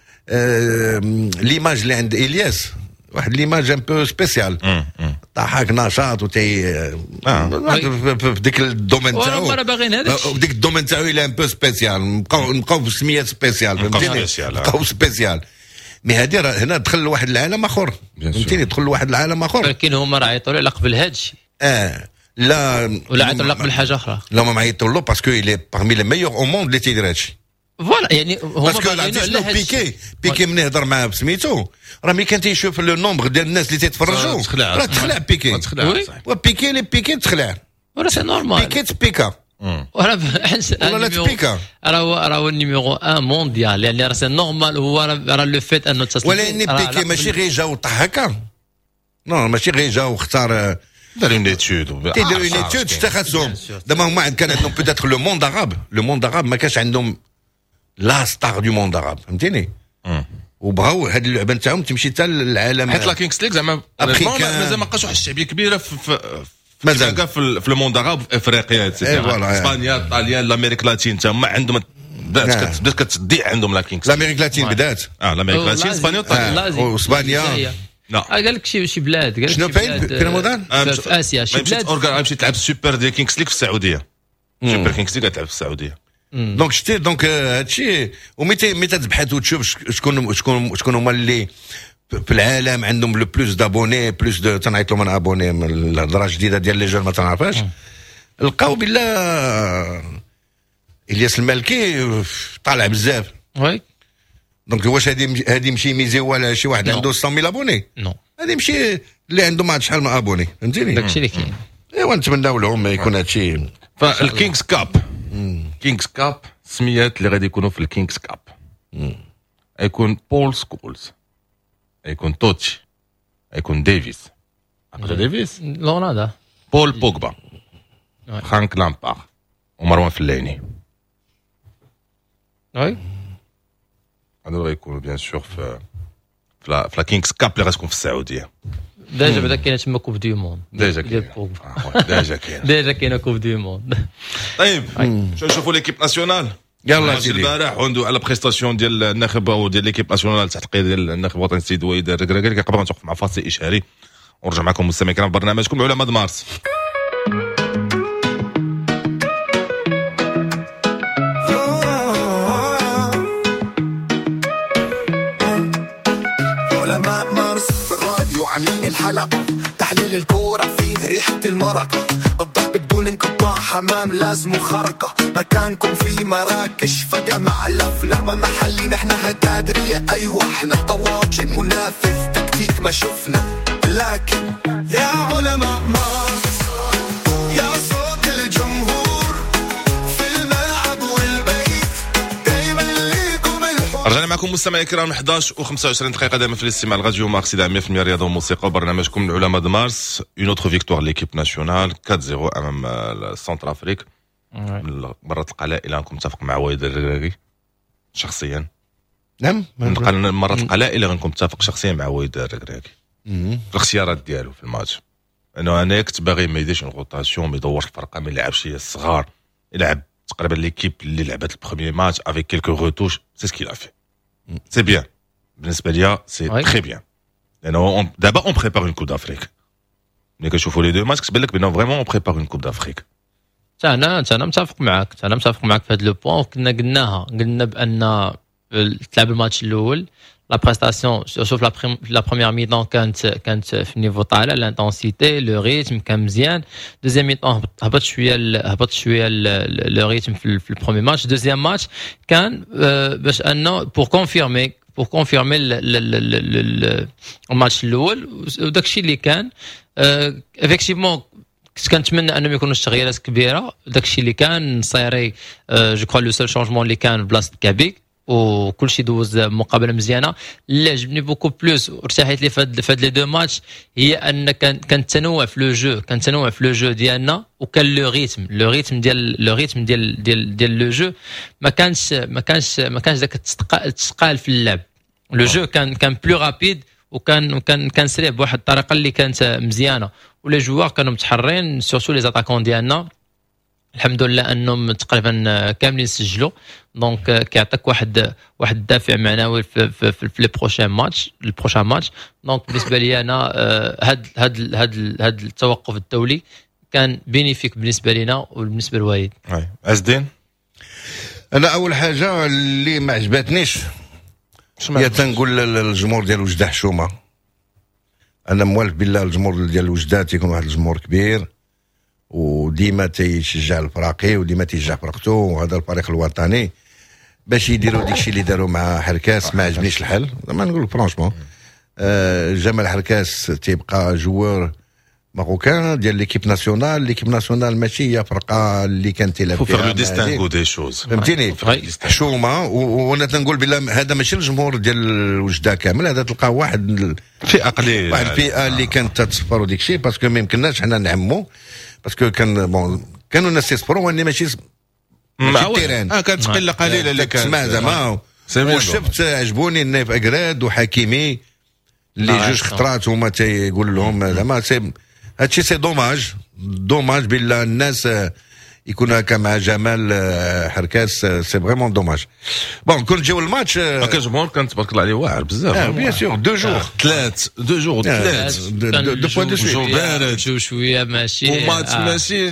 ليماج اللي عند الياس واحد ليماج ان بو سبيسيال، ضحك نشاط وتي في ديك الدومين تاعو، راه باغيين هذاك ديك الدومين تاعو الى ان بو سبيسيال، نبقاو في سميات سبيسيال، فهمتيني، نبقاو سبيسيال. مي هادي راه هنا دخل لواحد العالم اخر، فهمتيني، دخل لواحد العالم اخر. ولكن هما راه عيطوا له على قبل هادشي. لا ولا عيطوا له قبل حاجه اخرى. لا ما عيطوا له باسكو إلي باغمي لي ميور او موند اللي تيدير هادشي. فوالا يعني هما باسكو بيكي من يهضر معاه بسميتو راه ملي كان تيشوف لو نومبر ديال الناس اللي تيتفرجوا راه تخلع بيكي، وبيكي تخلع ولا سي نورمال بيكي تبيكا ولا تبيكا راه النيميرو 1 مونديال، يعني راه سي نورمال. هو راه لو فيت انه ولكن بيكي ماشي غير جا وطحكا، نو ماشي غير جا واختار دار اون ايتود تيدير اون ايتود شتا خاصهم. دابا هما كان عندهم بوتيتر لو موند عرب ما كانش عندهم لا ستار دو موند عرب، فهمتيني. وبغاو هاد اللعبه نتاعهم تمشي حتى للعالم، حيت لا كينغز ليغ زعما مازال ما بقاش واحد الشعبيه كبيره مازال في لو موند عرب، في افريقيا اسبانيا، ايطاليا، الامريك لاتين تما عندهم بدات كتضيع عندهم لا كينغز. الامريك لاتين بدات الامريك لاتين، اسبانيا واسبانيا. لا قال لك شي بلاد، قال لك شنو فين رمضان في اسيا شي بلاد. مشيت تلعب السوبر ديال كينغز ليغ في السعوديه، سوبر كينغز ليغ تلعب في السعوديه. دونك شتي دونك هادشي. ومتى تبحث وتشوف شكون هما اللي في العالم عندهم لو بلوس دابوني، بلوس دو تنعيط لهم انا ابوني من الهضره الجديده ديال لي جون ما تنعرفهاش، لقاو بالله الياس المالكي طالع بزاف. وي دونك واش هادي مشي ميزي ولا شي واحد عنده 100,000 ابوني؟ نو هادي مشي اللي عنده ما عرفت شحال من ابوني، فهمتيني. داكشي اللي كاين. ايوا نتمناو لهم يكون هادشي. فالكينغز كاب سميات اللي غادي يكونوا في الكينغز كاب يكون بول سكولز، يكون توتشي، يكون ديفيس، ديفيس لونادا، بول بوجبا، فرانك لامبار، ومروان فلاني. وي هذا غيكونوا بيان سور في لا كينغز كاب اللي غتكون في السعوديه. ديجا بعدا كاينه تما كوب دو موند. ديجا كاينه كوب دو موند. طيب نشوفوا ليكيب ناسيونال. يلا سيدي. البارح وندو على بريستاسيون ديال الناخب او ديال ليكيب ناسيونال تحت القياده ديال الناخب الوطني السيد وائل الركراكي اللي قبل نتوقف مع فاصل اشهاري ونرجع معكم مستمعين الكرام في برنامجكم علماء مارس. علماء مارس في الراديو عاملين الحلقة تحليل الكورة فيه ريحة المرقة الضحك بدون انقطاع حمام لازم خرقة مكانكم في مراكش فجأة مع الأفلام محلي نحن هالتدرية أيوة احنا طواجن منافس تكتيك ما شفنا لكن يا علماء مارس يا صوت الجمهور في الملعب والبيت دايما ليكم الحب. رجعنا معكم مستمعي الكرام 11 و25 دقيقة دائما في الاستماع الراديو مارس 100% رياضة وموسيقى وبرنامجكم من علماء دو مارس. اون اوتر فيكتوار ليكيب ناسيونال 4-0 امام السنتر افريك. من مرة القلائل الى نكون متفق مع وائل الركراكي شخصيا. نعم من مرة القلائل غنكون متفق شخصيا مع وائل الركراكي في الاختيارات ديالو في الماتش. انه انا كنت باغي ما يديرش روتاسيون ما يدورش الفرقه ما يلعبش الصغار يلعب تقريبا ليكيب اللي لعبت البروميير ماتش افيك كيلكو روتوش سي سكيل افي سي بيان بالنسبه ليا سي تري بيان لانه دابا اون بريبار اون كوب دافريك ملي كنشوفوا لي دو ماتش كتبان لك بانه فريمون اون بريبار اون كوب دافريك. انا متفق معك في هذا لو بوين. قلنا بان تلعب الماتش الاول لا بريستاسيون شوف لا بروميير ميطون كانت في النيفو طالع الانتنسيتي لو ريتم كان مزيان. دوزيام ميطون هبط شويه لو ريتم في البروميير ماتش. دوزيام ماتش كان باش انه بور كونفيرمي الماتش الاول وداك الشيء اللي كان افيكتيفمون كنتمنى انهم يكونوا تغييرات كبيره. داك الشيء اللي كان صايري جو كرو لو سول شونجمون اللي كان بلاصه كابيك وكل شيء دوز مقابله مزيانه. اللي عجبني بوكو بلوس ورتاحيت لي فهاد لي دو ماتش هي ان كان تنوع في لو جو ديالنا وكان لو ريتم ديال لو جو ما كانش داك التثقال في اللعب. لو جو كان بلو رابيد وكان سريع بواحد الطريقه اللي كانت مزيانه ولي جوار كانوا متحرين سورتو لي زاتاكون ديالنا الحمد لله انهم تقريبا كاملين سجلوا دونك كيعطيك واحد الدافع معنوي في لي بروشين ماتش دونك بالنسبه لي انا هاد التوقف الدولي كان بينيفيك بالنسبه لنا وبالنسبه للوالد. أزدين انا اول حاجه اللي ما عجبتنيش هي تنقول للجمهور ديال وجده حشومه. انا موالف بالله الجمهور ديال وجده تيكون واحد الجمهور كبير وديما تيشجع الفراقي وديما تيشجع فرقته وهذا الفريق الوطني باش يديروا داكشي اللي داروا مع حركاس ما عجبنيش الحل. ما نقول فرانشمون جمال حركاس تيبقى جوار ماروكان ديال ليكيب ناسيونال ماشي هي فرقه اللي كانت تلعب فيها لو ديستانغو دي شوز فهمتيني حشومه. وانا تنقول بلا هذا ماشي الجمهور ديال وجده كامل هذا تلقاه واحد فئه قليله واحد الفئه اللي كانت تتصفر وديك الشيء باسكو ما يمكنناش حنا نعمو باسكو كانوا الناس يصفروا واني ماشي التيران كانت قله قليله اللي كانت تسمع زعما. وشفت عجبوني النايف اكراد وحكيمي اللي جوج خطرات هما تيقول لهم زعما هادشي سي دوماج بالله الناس يكون هكا مع جمال حركاس سي فريمون دوماج. بون كون جاو الماتش كان جمهور كان تبارك الله عليه واعر بزاف بيان سور دو جور دو بوان دو جو شويه ماشي وماتش ماشي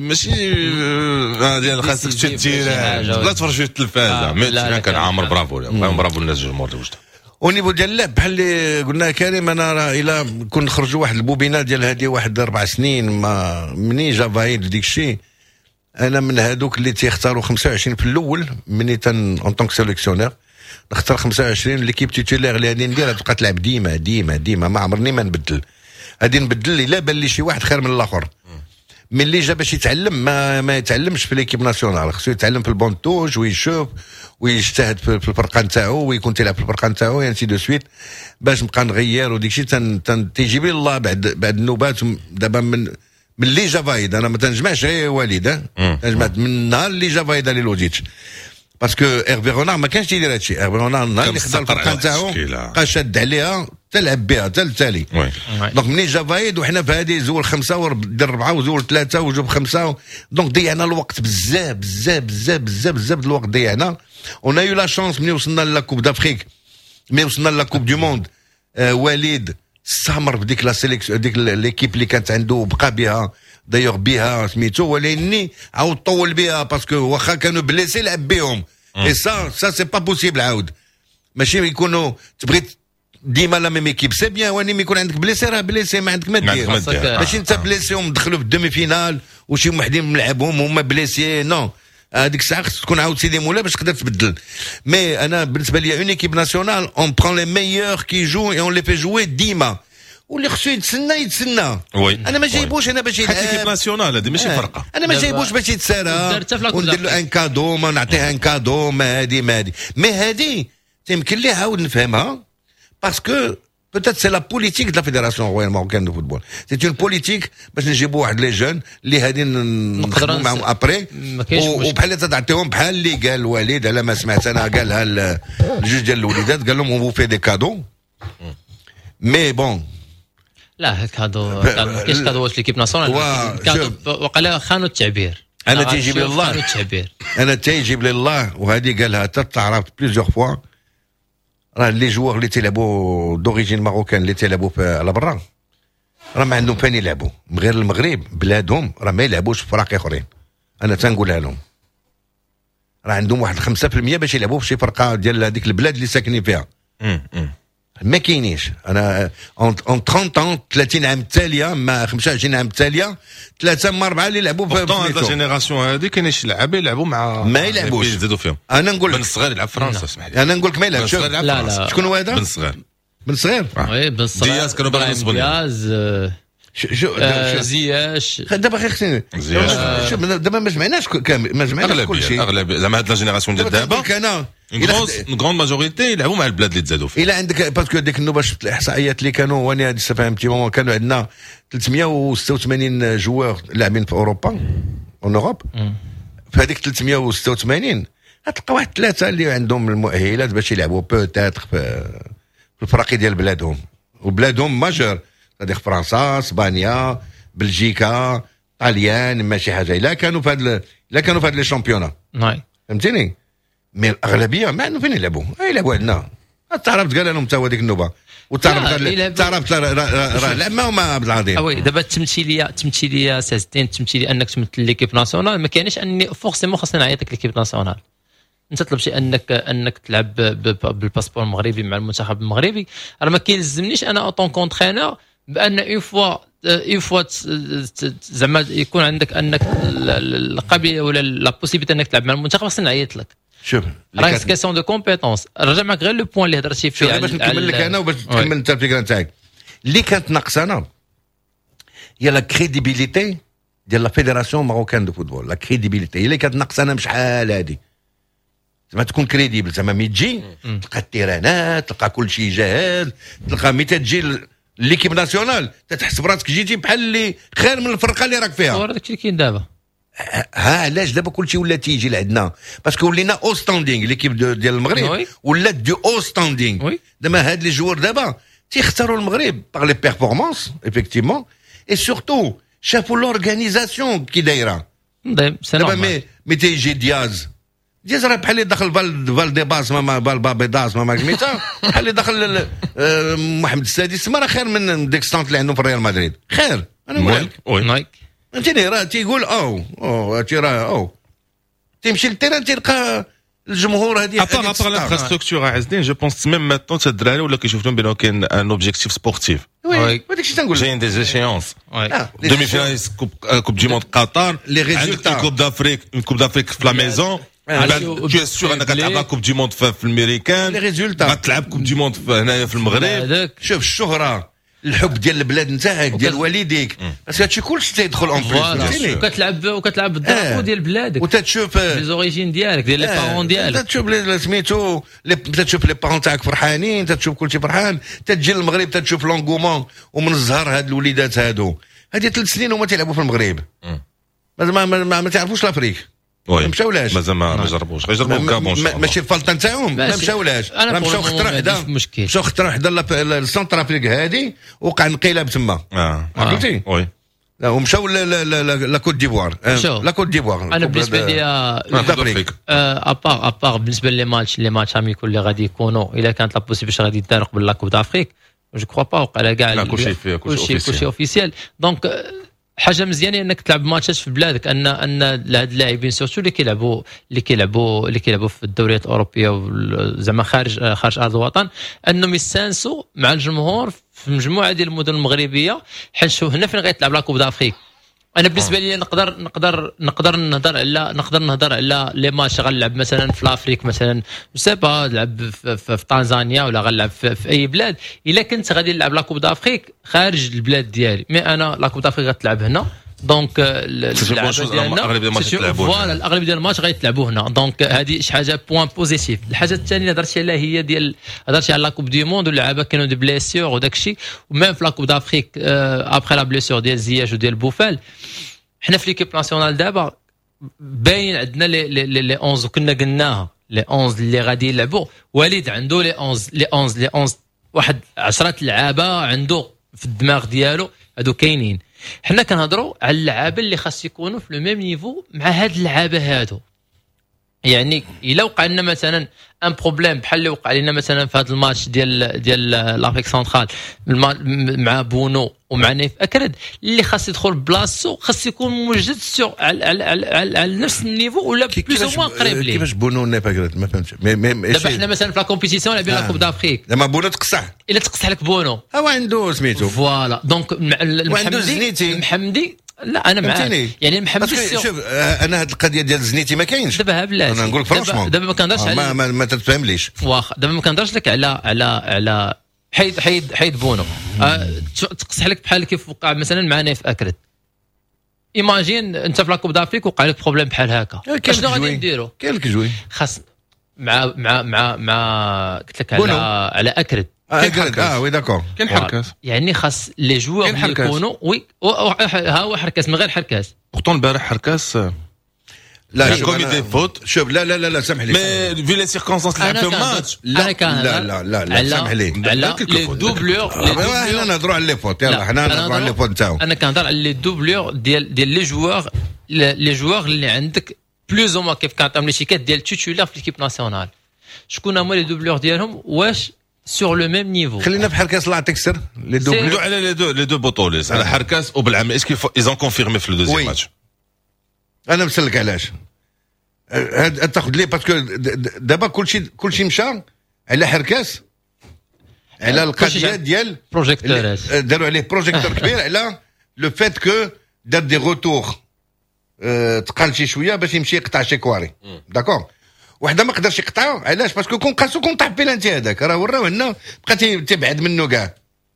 ديال خاصك تشتي لا تفرج في التلفازه كان عامر برافو الناس الجمهور ديال وجده. ونيفو ديال اللعب بحال اللي قلنا كريم انا الى كون نخرجوا واحد البوبينه ديال هذه واحد 4 سنين ما مني جا فايد ديك الشيء انا من هذوك اللي تيختاروا 25 في الاول مني اون طونك سيليكسيونير نختار 25 ليكيب تيتولير اللي غادي نديرها تبقى تلعب ديما ما عمرني ما نبدل. غادي نبدل الا بان لي شي واحد خير من الاخر. من اللي جا باش يتعلم ما يتعلمش في ليكيب ناسيونال خصو يتعلم في البونتوج ويشوف ويجتهد في الفرقه نتاعو ويكون تيلعب في الفرقه نتاعو يعني سي دو سويت باش نبقى نغير وديك الشيء تيجيب لي الله بعد النوبات. دابا من اللي جا فايد انا ما تنجمعش غير والد تنجمع من النهار اللي جا فايد لي لوجيتش باسكو ايرفي رونار ما كانش يدير هادشي. ايرفي رونار النهار اللي خدا الفرقه نتاعو بقى شاد عليها تلعب بها حتى التالي. دونك منين جا فايد وحنا في هذه زول 5 ودير 4 وزول 3 وجوب 5. دونك ضيعنا الوقت بزاف بزاف بزاف بزاف بزاف الوقت ضيعنا. اون يو لا شانس ملي وصلنا لا كوب دافريك، ملي وصلنا لا كوب دو موند، وليد استمر بديك لا سيليكسيون ديك ليكيب اللي كانت عنده بقى بها دايوغ بها سميتو، ولكني عاود طول بها باسكو واخا كانوا بليسي لعب بهم. اي سا سي با بوسيبل عاود. ماشي يكونوا تبغي ديما لا ميم ايكيب سي بيان، ولكن يكون عندك بليسي راه بليسي ما عندك ما دير. ماشي انت بليسي ومدخلوا في الدومي فينال وشي وحدين ملعبهم هما بليسي. نو هذيك الساعه خصك تكون عاود سيدي مولا باش تقدر تبدل. مي انا بالنسبه لي اون ايكيب ناسيونال اون برون لي ميور كي جو اي اون لي في جوي ديما، واللي خصو يتسنى. انا ما جايبوش انا باش يلعب. حتى كيب ناسيونال هذه ماشي فرقه. انا ما جايبوش باش يتسارى وندير له ان كادو، ما نعطيه ان كادو، ما هذه مي هذه يمكن لي عاود نفهمها باسكو peut-être c'est la politique de la Fédération royale marocaine de football. C'est une politique باش نجيبوا واحد لي جون اللي هادي نخدموا معاهم ابري، وبحال تعطيهم بحال اللي قال الوالد على ما سمعت انا، قالها لجوج ديال الوليدات، قال لهم اون في دي كادو. مي بون لا كادو ما كاينش كادو واش ليكيب ناسيونال كادو وقال خانوا التعبير. انا تيجيب لي الله، انا تيجيب لي الله، وهذه قالها حتى تعرفت بليزيور فوا. راه لي جوار اللي تيلعبوا دوريجين ماروكان اللي تيلعبوا على برا راه ما عندهم فين يلعبوا غير المغرب بلادهم، راه ما يلعبوش في فرق اخرين. انا تنقولها لهم راه عندهم واحد 5% باش يلعبوا في شي فرقه ديال هذيك البلاد اللي ساكنين فيها. ما كاينيش. انا اون 30 30 عام التاليه، ما 25 عام التاليه 3 من 4 اللي يلعبوا في هذا الجينيراسيون هذه كاين شي لعابه يلعبوا مع ما يلعبوش يزيدوا فيهم. انا نقول بن صغير يلعب فرنسا، اسمح لي انا نقول لك ما يلعبش. لا شكون هو هذا؟ بن صغير وي بن صغير. دياز كانوا باغيين ينصبوا زياش دابا غير خصني دابا ما جمعناش كامل، ما جمعناش كلشي. اغلب زعما هاد لا جينيراسيون ديال دابا كان اون غروند ماجوريتي يلعبوا مع البلاد اللي تزادوا فيه. الا عندك باسكو ديك النوبه شفت الاحصائيات اللي كانوا، وانا هذه فهمتي مومون كانوا عندنا 386 جوار لاعبين في اوروبا اون اوروب. في هذيك 386 غتلقى واحد 3 اللي عندهم المؤهلات باش يلعبوا بوتيتر في الفرق ديال بلادهم، وبلادهم ماجور هذيك فرنسا، اسبانيا، بلجيكا، طاليان، ماشي حاجه. الا كانوا في هاد لي شامبيونا فهمتيني. مي الاغلبيه ما عندهم فين يلعبوا، يلعبوا عندنا. تعرفت قال لهم تا هو ديك النوبه، وتعرفت راه لعب معهم عبد العظيم. وي دابا التمثيليه سازتين التمثيليه انك تمثل ليكيب ناسيونال، ما كاينش اني فورسيمون خاصنا نعيطك ليكيب ناسيونال. انت طلب شي انك تلعب بالباسبور المغربي مع المنتخب المغربي، راه ما كيلزمنيش انا اوطون كونترينور بان اون فوا زعما يكون عندك انك القابليه ولا لا بوسيبيتي انك تلعب مع المنتخب، خاصني نعيط لك. شوف راه كيسيون دو كومبيتونس. رجع معك غير لو بوين اللي هضرتي فيه باش نكمل لك انا وباش تكمل انت الفكره نتاعك. اللي كانت ناقصانا هي لا كريديبيليتي ديال لا فيدراسيون ماروكان دو فوتبول. لا كريديبيليتي هي اللي كانت ناقصانا بشحال هادي، زعما تكون كريديبل. زعما مي تجي تلقى التيرانات، تلقى كل شيء جاهز، تلقى مي تجي ليكيب ناسيونال تتحس براسك جيتي بحال اللي خير من الفرقه اللي راك فيها. ورا داكشي اللي كاين دابا. علاش دابا كلشي ولا تيجي لعندنا باسكو ولينا او ستاندينغ. ليكيب ديال المغرب ولات دو او ستاندينغ. دابا هاد لي جوار دابا تيختاروا المغرب باغ لي بيرفورمانس افيكتيفمون، اي سورتو شافوا لورغانيزاسيون كي دايره. دابا مي تيجي دياز راه بحال اللي دخل فال دي باس ما بابيداس ما سميتها، بحال اللي دخل محمد السادس. ما راه خير من ديك ستانت اللي عندهم في ريال مدريد، خير. انا نقول لك فهمتيني. راه تيقول هاتي راه تيمشي للتيران تلقى الجمهور هذه ابار لانفراستركتور عزدين. جو بونس ميم ماتون تا الدراري ولا كيشوفوا بانه كاين ان اوبجيكتيف سبورتيف. وي هذاك الشيء تنقول جايين دي زيشيونس دومي فيناليست كوب دي موند قطر، عندك كوب دافريك في لا ميزون. Tu es sûr انك تلعب كوب دي موند في الميريكان، لي ريزولتا غتلعب كوب دي موند هنايا في المغرب. شوف الشهره، الحب ديال البلاد نتاعك ديال والديك، بس هادشي كلشي تيدخل اون بليس. وكتلعب بالدرابو ديال بلادك، وتتشوف لي زوريجين ديالك ديال لي بارون ديالك، تتشوف سميتو تتشوف لي بارون تاعك فرحانين، تتشوف كلشي فرحان. تجي للمغرب تتشوف لونغومون ومن الزهر هاد الوليدات هادو. هادي 3 سنين هما تيلعبوا في المغرب، ما تعرفوش لافريك. وي. ما مشاولاش مازال ما جربوش غيجربوا كابون ان شاء الله. ماشي الفلطه نتاعهم ما ماشي. مشاولاش أنا راه بور مشاو المومون خطره ما عنديش حدا مشكل. مشاو خطره حدا السنتر افريك هادي وقع انقلاب تما عرفتي وي لا ومشاو لا كوت ديفوار شوف. لا كوت ديفوار انا بالنسبه لي افريك ابار بالنسبه لي ماتش اميكو اللي غادي يكونوا الا كانت لا بوسيبل باش غادي يدار قبل لا كوب دافريك جو كخوا با وقع كاع لا كلشي اوفيسيال دونك حاجه مزيانه انك تلعب ماتشات في بلادك ان هاد اللاعبين سورتو اللي كيلعبوا في الدوريات الاوروبيه زعما خارج ارض الوطن انهم يستانسوا مع الجمهور في مجموعه ديال المدن المغربيه حيت هنا فين غيتلعب لا كوب دافريك. انا بالنسبه لي نقدر نهضر على لي ماتش غنلعب مثلا في لافريك مثلا سيبا نلعب في طنزانيا ولا غنلعب في اي بلاد الا كنت غادي نلعب لا كوب دافريك خارج البلاد ديالي مي انا لا كوب دافريك غتلعب هنا دونك الاغلبيه ديال الماتش غيتلعبوا هنا دونك هذه شي حاجه بوين بوزيتيف. الحاجه الثانيه اللي هضرتي عليها هي ديال هضرتي على لا كوب دي موند واللعابه كانوا دي بليسيور وداك الشيء وميم في لا كوب دافريك ابخي لا بليسيور ديال زياش وديال بوفال حنا في ليكيب ناسيونال دابا باين عندنا لي 11 وكنا قلناها لي 11 اللي غادي يلعبوا وليد عنده لي 11 واحد 10 لعابه عنده في الدماغ ديالو هادو كاينين. حنا كنهضروا على اللعابه اللي خاص يكونوا في لو ميم نيفو مع هاد اللعابه هادو. يعني الا وقع لنا مثلا ان بروبليم بحال اللي وقع لنا مثلا في هذا الماتش ديال لافريك سنترال مع بونو ومع نيف اكرد اللي خاص يدخل بلاصتو خاص يكون موجد على نفس النيفو ولا بلوس او موان قريب ليه. كيفاش بونو نيف اكرد ما فهمتش دابا حنا مثلا في لا كومبيتيسيون لعبنا لا كوب دافريك لما بونو تقصح الا تقصح لك بونو هو عنده سميتو فوالا دونك المحمدي لا انا معاك يعني المحمدي شوف انا هذه القضيه ديال زنيتي ما كاينش دابا بلاتي انا نقول لك فرونشمون دابا ما كنهضرش على ما تتفهمليش واخا دابا ما كنهضرش لك على حيد بونو تقصح لك بحال كيف وقع مثلا مع نيف اكرد ايماجين انت في لا كوب دافريك وقع لك بروبليم بحال هكا شنو غادي نديروا كاين لك جوي خاص مع قلت لك على اكرد وي داكور كاين حركاس يعني خاص لي جوار يكونوا وي ها هو حركاس من غير حركاس بورتون البارح حركاس لا كومي دي فوت شوف لا سامح لي مي في لي سيركونستانس اللي لعب فيهم ماتش لا سامح لي على لي دوبلور حنا نهضروا على لي فوت يلا حنا نهضروا على لي فوت نتاعو انا كنهضر على لي دوبلور ديال لي جوار اللي عندك بلوز او ما كيف كنعطيهم لي شيكات ديال تيتولار في ليكيب ناسيونال شكون هما لي دوبلور ديالهم واش sur le même niveau. خلينا بحال كاس الله يعطيك السر لي دوبلو على لي دو بوطوليس على حركاس وبالعام اسكو ايزون كونفيرمي في لو دوزيام ماتش. انا مسلك علاش تاخذ ليه باسكو دابا كلشي مشى على حركاس على القضيه ديال بروجيكتورات داروا عليه بروجيكتور كبير على لو فيت كو دار دي روتور تقال شي شويه باش يمشي يقطع شي كواري داكور وحده ما قدرش يقطعو علاش باسكو كون قاسو كون طاح بيلانتي هذاك راه وراو لنا بقى تبعد منه كاع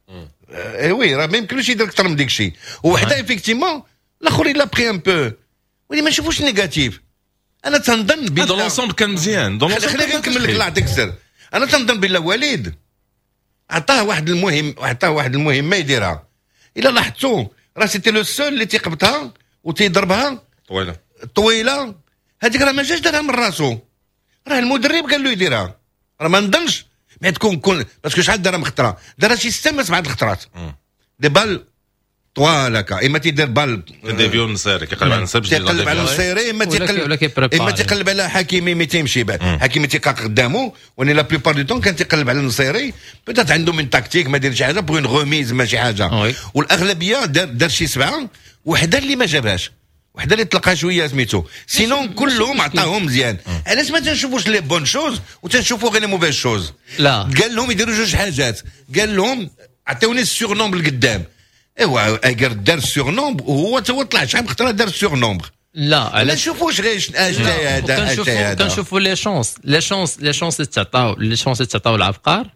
وي راه ما يمكنلوش يدير اكثر من ديك الشيء وحده ايفيكتيمون الاخر الا بخي ان بو ولي ما نشوفوش نيجاتيف انا تنظن دون لونسومبل كان مزيان دون خليني نكمل لك الله يعطيك السر انا تنظن بلا وليد عطاه واحد المهمه يديرها الا لاحظتوا راه سيتي لو سول اللي تيقبطها وتيضربها طويله هذيك راه ما جاش دارها من راسو راه المدرب قال له يديرها راه ما نظنش ما تكون باسكو شحال دارها مخطره دارها شي 6 7 الخطرات دي بال طوال هكا اما تيدير بال ديفيو النصيري كيقلب على النصيري تيقلب على النصيري اما تيقلب على حكيمي ما تيمشي حكيمي تيقاق قدامه وني لا بليبار دو طون كان تيقلب على النصيري بيتات عنده من تكتيك ما دير شي حاجه بغي غوميز ماشي حاجه والاغلبيه دار شي 7 وحده اللي ما جابهاش وحده اللي تلقى شويه سميتو سينون كلهم عطاهم مزيان علاش ما تنشوفوش لي بون شوز وتنشوفوا غير لي موفيز شوز لا قال لهم يديروا جوج حاجات قال لهم عطيوني السورنومبر لقدام ايوا اجر دار السورنومبر وهو طلع شحال خطره دار السورنومبر لا ما نشوفوش غير هذا كنشوفوا لي شونس اللي تعطاو العبقار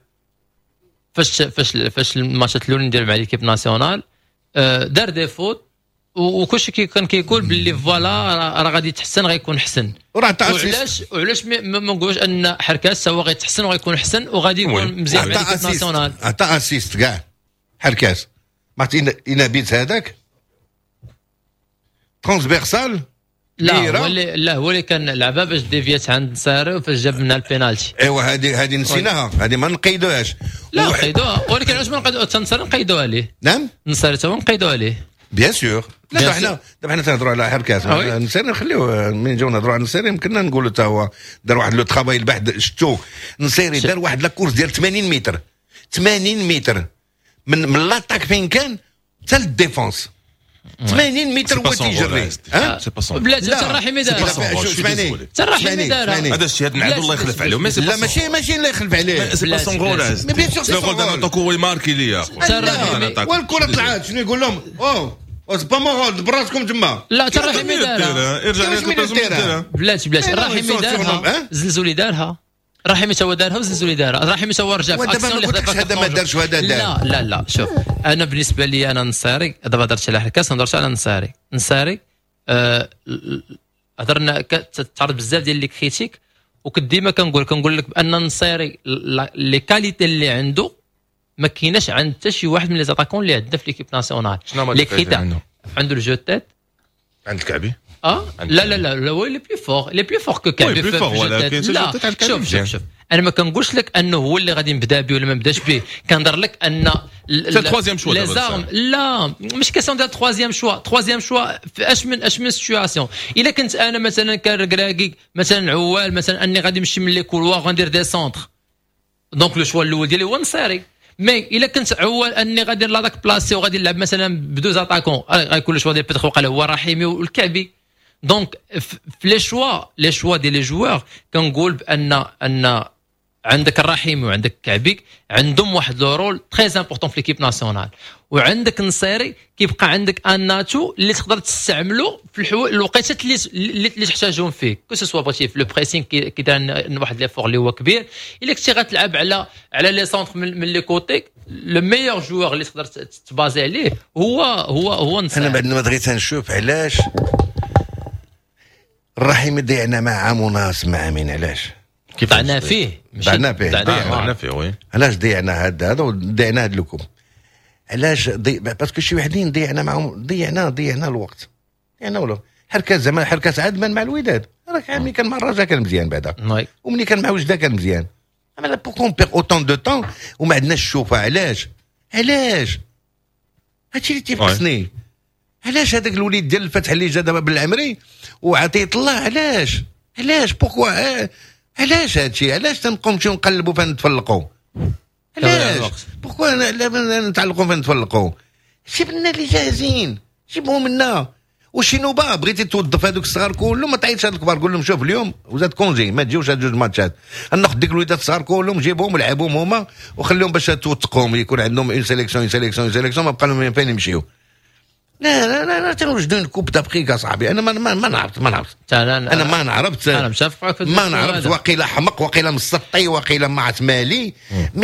فاش الماتشات الاولى ندير مع ليكيب ناسيونال دار دي فوت وكلشي كان كيقول باللي فوالا راه غادي يتحسن غيكون احسن وعلاش ما نقولوش ان حركاس هو غيتحسن وغيكون احسن وغادي يكون مزيان مع ليكيب ناسيونال عطا اسيست كاع حركاس ما عرفتي بيت هذاك ترانسفيرسال لا هو اللي كان لعبها باش ديفيات عند نصيري فاش جاب منها البينالتي. ايوا هذه نسيناها، هذه ما نقيدوهاش. لا نقيدوها، ولكن علاش ما نقيدوها؟ تنصيري نقيدوها ليه. نعم نصيري تا هو نقيدوها ليه. بيان سور. لا دابا حنا تنهضروا على حركات نصيري، نخليوه من جاو نهضروا على نصيري يمكننا نقولوا حتى هو دار واحد لو طرافاي البحث. شفتوا نصيري دار واحد لاكورس ديال 80 متر 80 متر من لاطاك فين كان حتى للديفونس 80 متر هو تيجري. سي با سون بلاتي حتى الرحيمي دارها. حتى الرحيمي دارها. هذا الشيء هذا نعدو الله يخلف عليه. لا ماشي الله يخلف عليه. سي با سون غول. مي بيان سور سي غول دابا نعطوك هو يماركي ليا. والكره طلعت شنو يقول لهم؟ سي با مون براسكم تما. لا حتى الرحيمي دارها. ارجع للتيران. بلاتي الرحيمي دارها. زلزولي دارها. الرحيمي سوا دارها وزلزولي دارها. الرحيمي سوا رجع في اكسيون اللي خدها هذا ما دارش وهذا دار. لا شوف انا بالنسبه لي انا نصاري دابا هضرت على حركاس نهضرش على نصاري هضرنا تعرض بزاف ديال لي كريتيك وكديما كنقول لك بان نصاري لي كاليتي اللي عنده ما كايناش عند حتى شي واحد من لي زاتاكون اللي عندنا في ليكيب ناسيونال. لي كريتيك عنده الجو تيت عند الكعبي. لا هو لي بلو فور كو كعبي. لا شوف انا ما كنقولش لك انه هو اللي غادي نبدا به ولا ما نبداش به. كنهضر لك ان سي التروازيام شوا لا مش كيسيون ديال تروازيام شوا في اش من سيتوياسيون. الا كنت انا مثلا كركراكي مثلا عوال مثلا اني غادي نمشي من لي كولوار غندير دي سونتر دونك لو شوا الاول ديالي هو نصيري. مي الا كنت عوال اني غادي ندير لاطاك بلاسي وغادي نلعب مثلا بدوز اتاكون غيكون لو شوا ديال بيتر وقال هو رحيمي والكعبي. دونك في لي شوا ديال لي جوار كنقول بان عندك الرحيمي وعندك كعبيك عندهم واحد لو رول تري امبورطون في ليكيب ناسيونال. وعندك نصيري كيبقى عندك ان ناتو اللي تقدر تستعملو في الوقيتات اللي تحتاجهم فيه كو سوا بغيتي في لو بريسينغ كي دار واحد ليفور اللي هو كبير. الا كنتي غتلعب على لي سونتر من لي كوتي لو ميور جوار اللي تقدر تبازي عليه هو نصيري. انا بعد ما بغيت نشوف علاش الرحيمي ضيعنا مع عام وناس مع عامين. علاش ضعنا فيه وي. علاش ضيعنا هذا وضيعنا هذا الكم؟ علاش باسكو شي وحدين ضيعنا معهم ضيعنا الوقت. ولا حركات زعما حركات عدمان مع الوداد راك عامي كان مع الرجاء كان مزيان بعدا ومني كان مع وجده كان مزيان. اما بوكون بيغ اوتون دو طون وما عندناش الشوفه. علاش هادشي اللي تيفقسني. علاش هذاك الوليد ديال الفتح اللي جا دابا بالعمري وعطيت الله علاش بوكوا علاش هادشي؟ علاش تنبقاو نمشيو نقلبوا فين نتفلقوا؟ علاش بوكوا نتعلقوا فين نتفلقوا؟ جيب لنا اللي جاهزين جيبهم لنا. وشي نوبه بغيتي توظف هذوك الصغار كلهم ما تعيطش هاد الكبار قول لهم شوف اليوم وزاد كونجي ما تجيوش هاد جوج ماتشات ناخذ ديك الوليدات الصغار كلهم جيبهم ولعبهم هما وخليهم باش توثقهم يكون عندهم اون سيليكسيون ما بقى لهم فين يمشيو. لا تنوجدوا الكوب دابخيك صاحبي. انا ما نعرفت انا ما عرفت انا مشافقك ما نعرفت واقيلا حمق واقيلا مسطي واقيلا ما عرفت مالي ما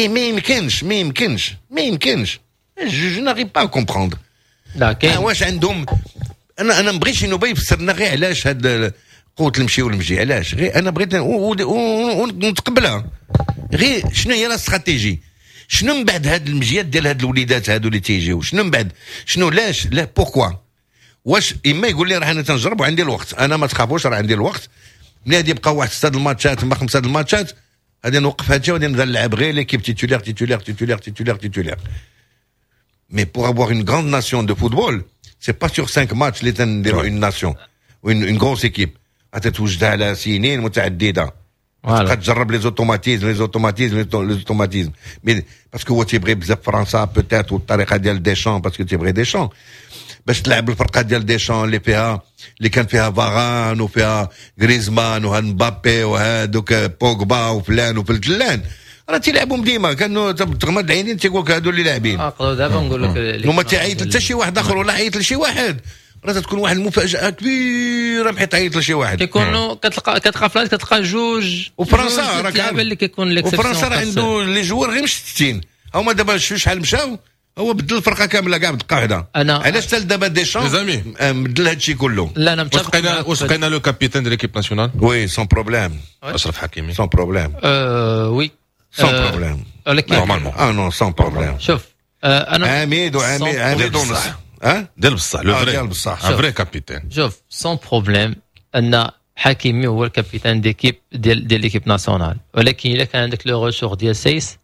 يمكنش جو ناري با كومبروندر. لا كاين واش عندهم انا ما بغيتش نوبه يفسر لنا غير علاش هاد قوه المشي والمجي. علاش غير انا بغيت ونتقبلها غير شنو هي لا استراتيجي. شنو من بعد هاد المجيات ديال هاد الوليدات هادو اللي تيجيو شنو من بعد شنو لاش لا بوركوا واش اما يقول لي راه انا تنجرب وعندي الوقت. انا ما تخافوش راه عندي الوقت. ملي غادي يبقى واحد 6 الماتشات ما 5 الماتشات غادي نوقف هادشي وغادي نبدا نلعب غير ليكيب تيتولير. مي بور افوار اون غراند ناسيون دو فوتبول سي با سور 5 ماتش اللي تنديروا اون ناسيون اون غروس ايكيب غتتوجد على سنين متعدده. تبقى تجرب لي زوتوماتيزم مي باسكو هو تيبغي بزاف فرنسا بوتيت والطريقه ديال ديشان باسكو تيبغي ديشان باش تلعب الفرقه ديال ديشان اللي كان فيها فاران وفيها غريزمان ومبابي وهادوك بوغبا وفلان وفلان راه تيلعبهم ديما كانوا تغمض العينين تيقول لك هادو اللي لاعبين. دابا نقول لك وما تعيط حتى شي واحد اخر ولا عيط لشي واحد راه تكون واحد المفاجاه كبيره بحيث تعيط لشي واحد. كيكونوا كتلقى فلات كتلقى جوج وفرنسا راك عارف اللي كيكون ليكسيبسيون. وفرنسا راه عنده لي جوار غير مش 60 هما دابا شحال مشاو هو بدل الفرقه كامله كاع بدقه واحده. علاش حتى دابا ديشان بدل هادشي كله. لا انا متفق. واش بقينا لو كابيتان ديال ليكيب ناسيونال؟ وي سون بروبليم. اشرف حكيمي سون بروبليم. وي سون بروبلم نورمالمون. نو سون بروبلم. شوف انا عميد ونص ديال بصح لو فري ديال بصح ان فري كابيتان. شوف سون بروبليم ان حكيمي هو الكابيتان ديكيب ديال ليكيب ناسيونال، ولكن الا كان عندك لو غوشور ديال سيس،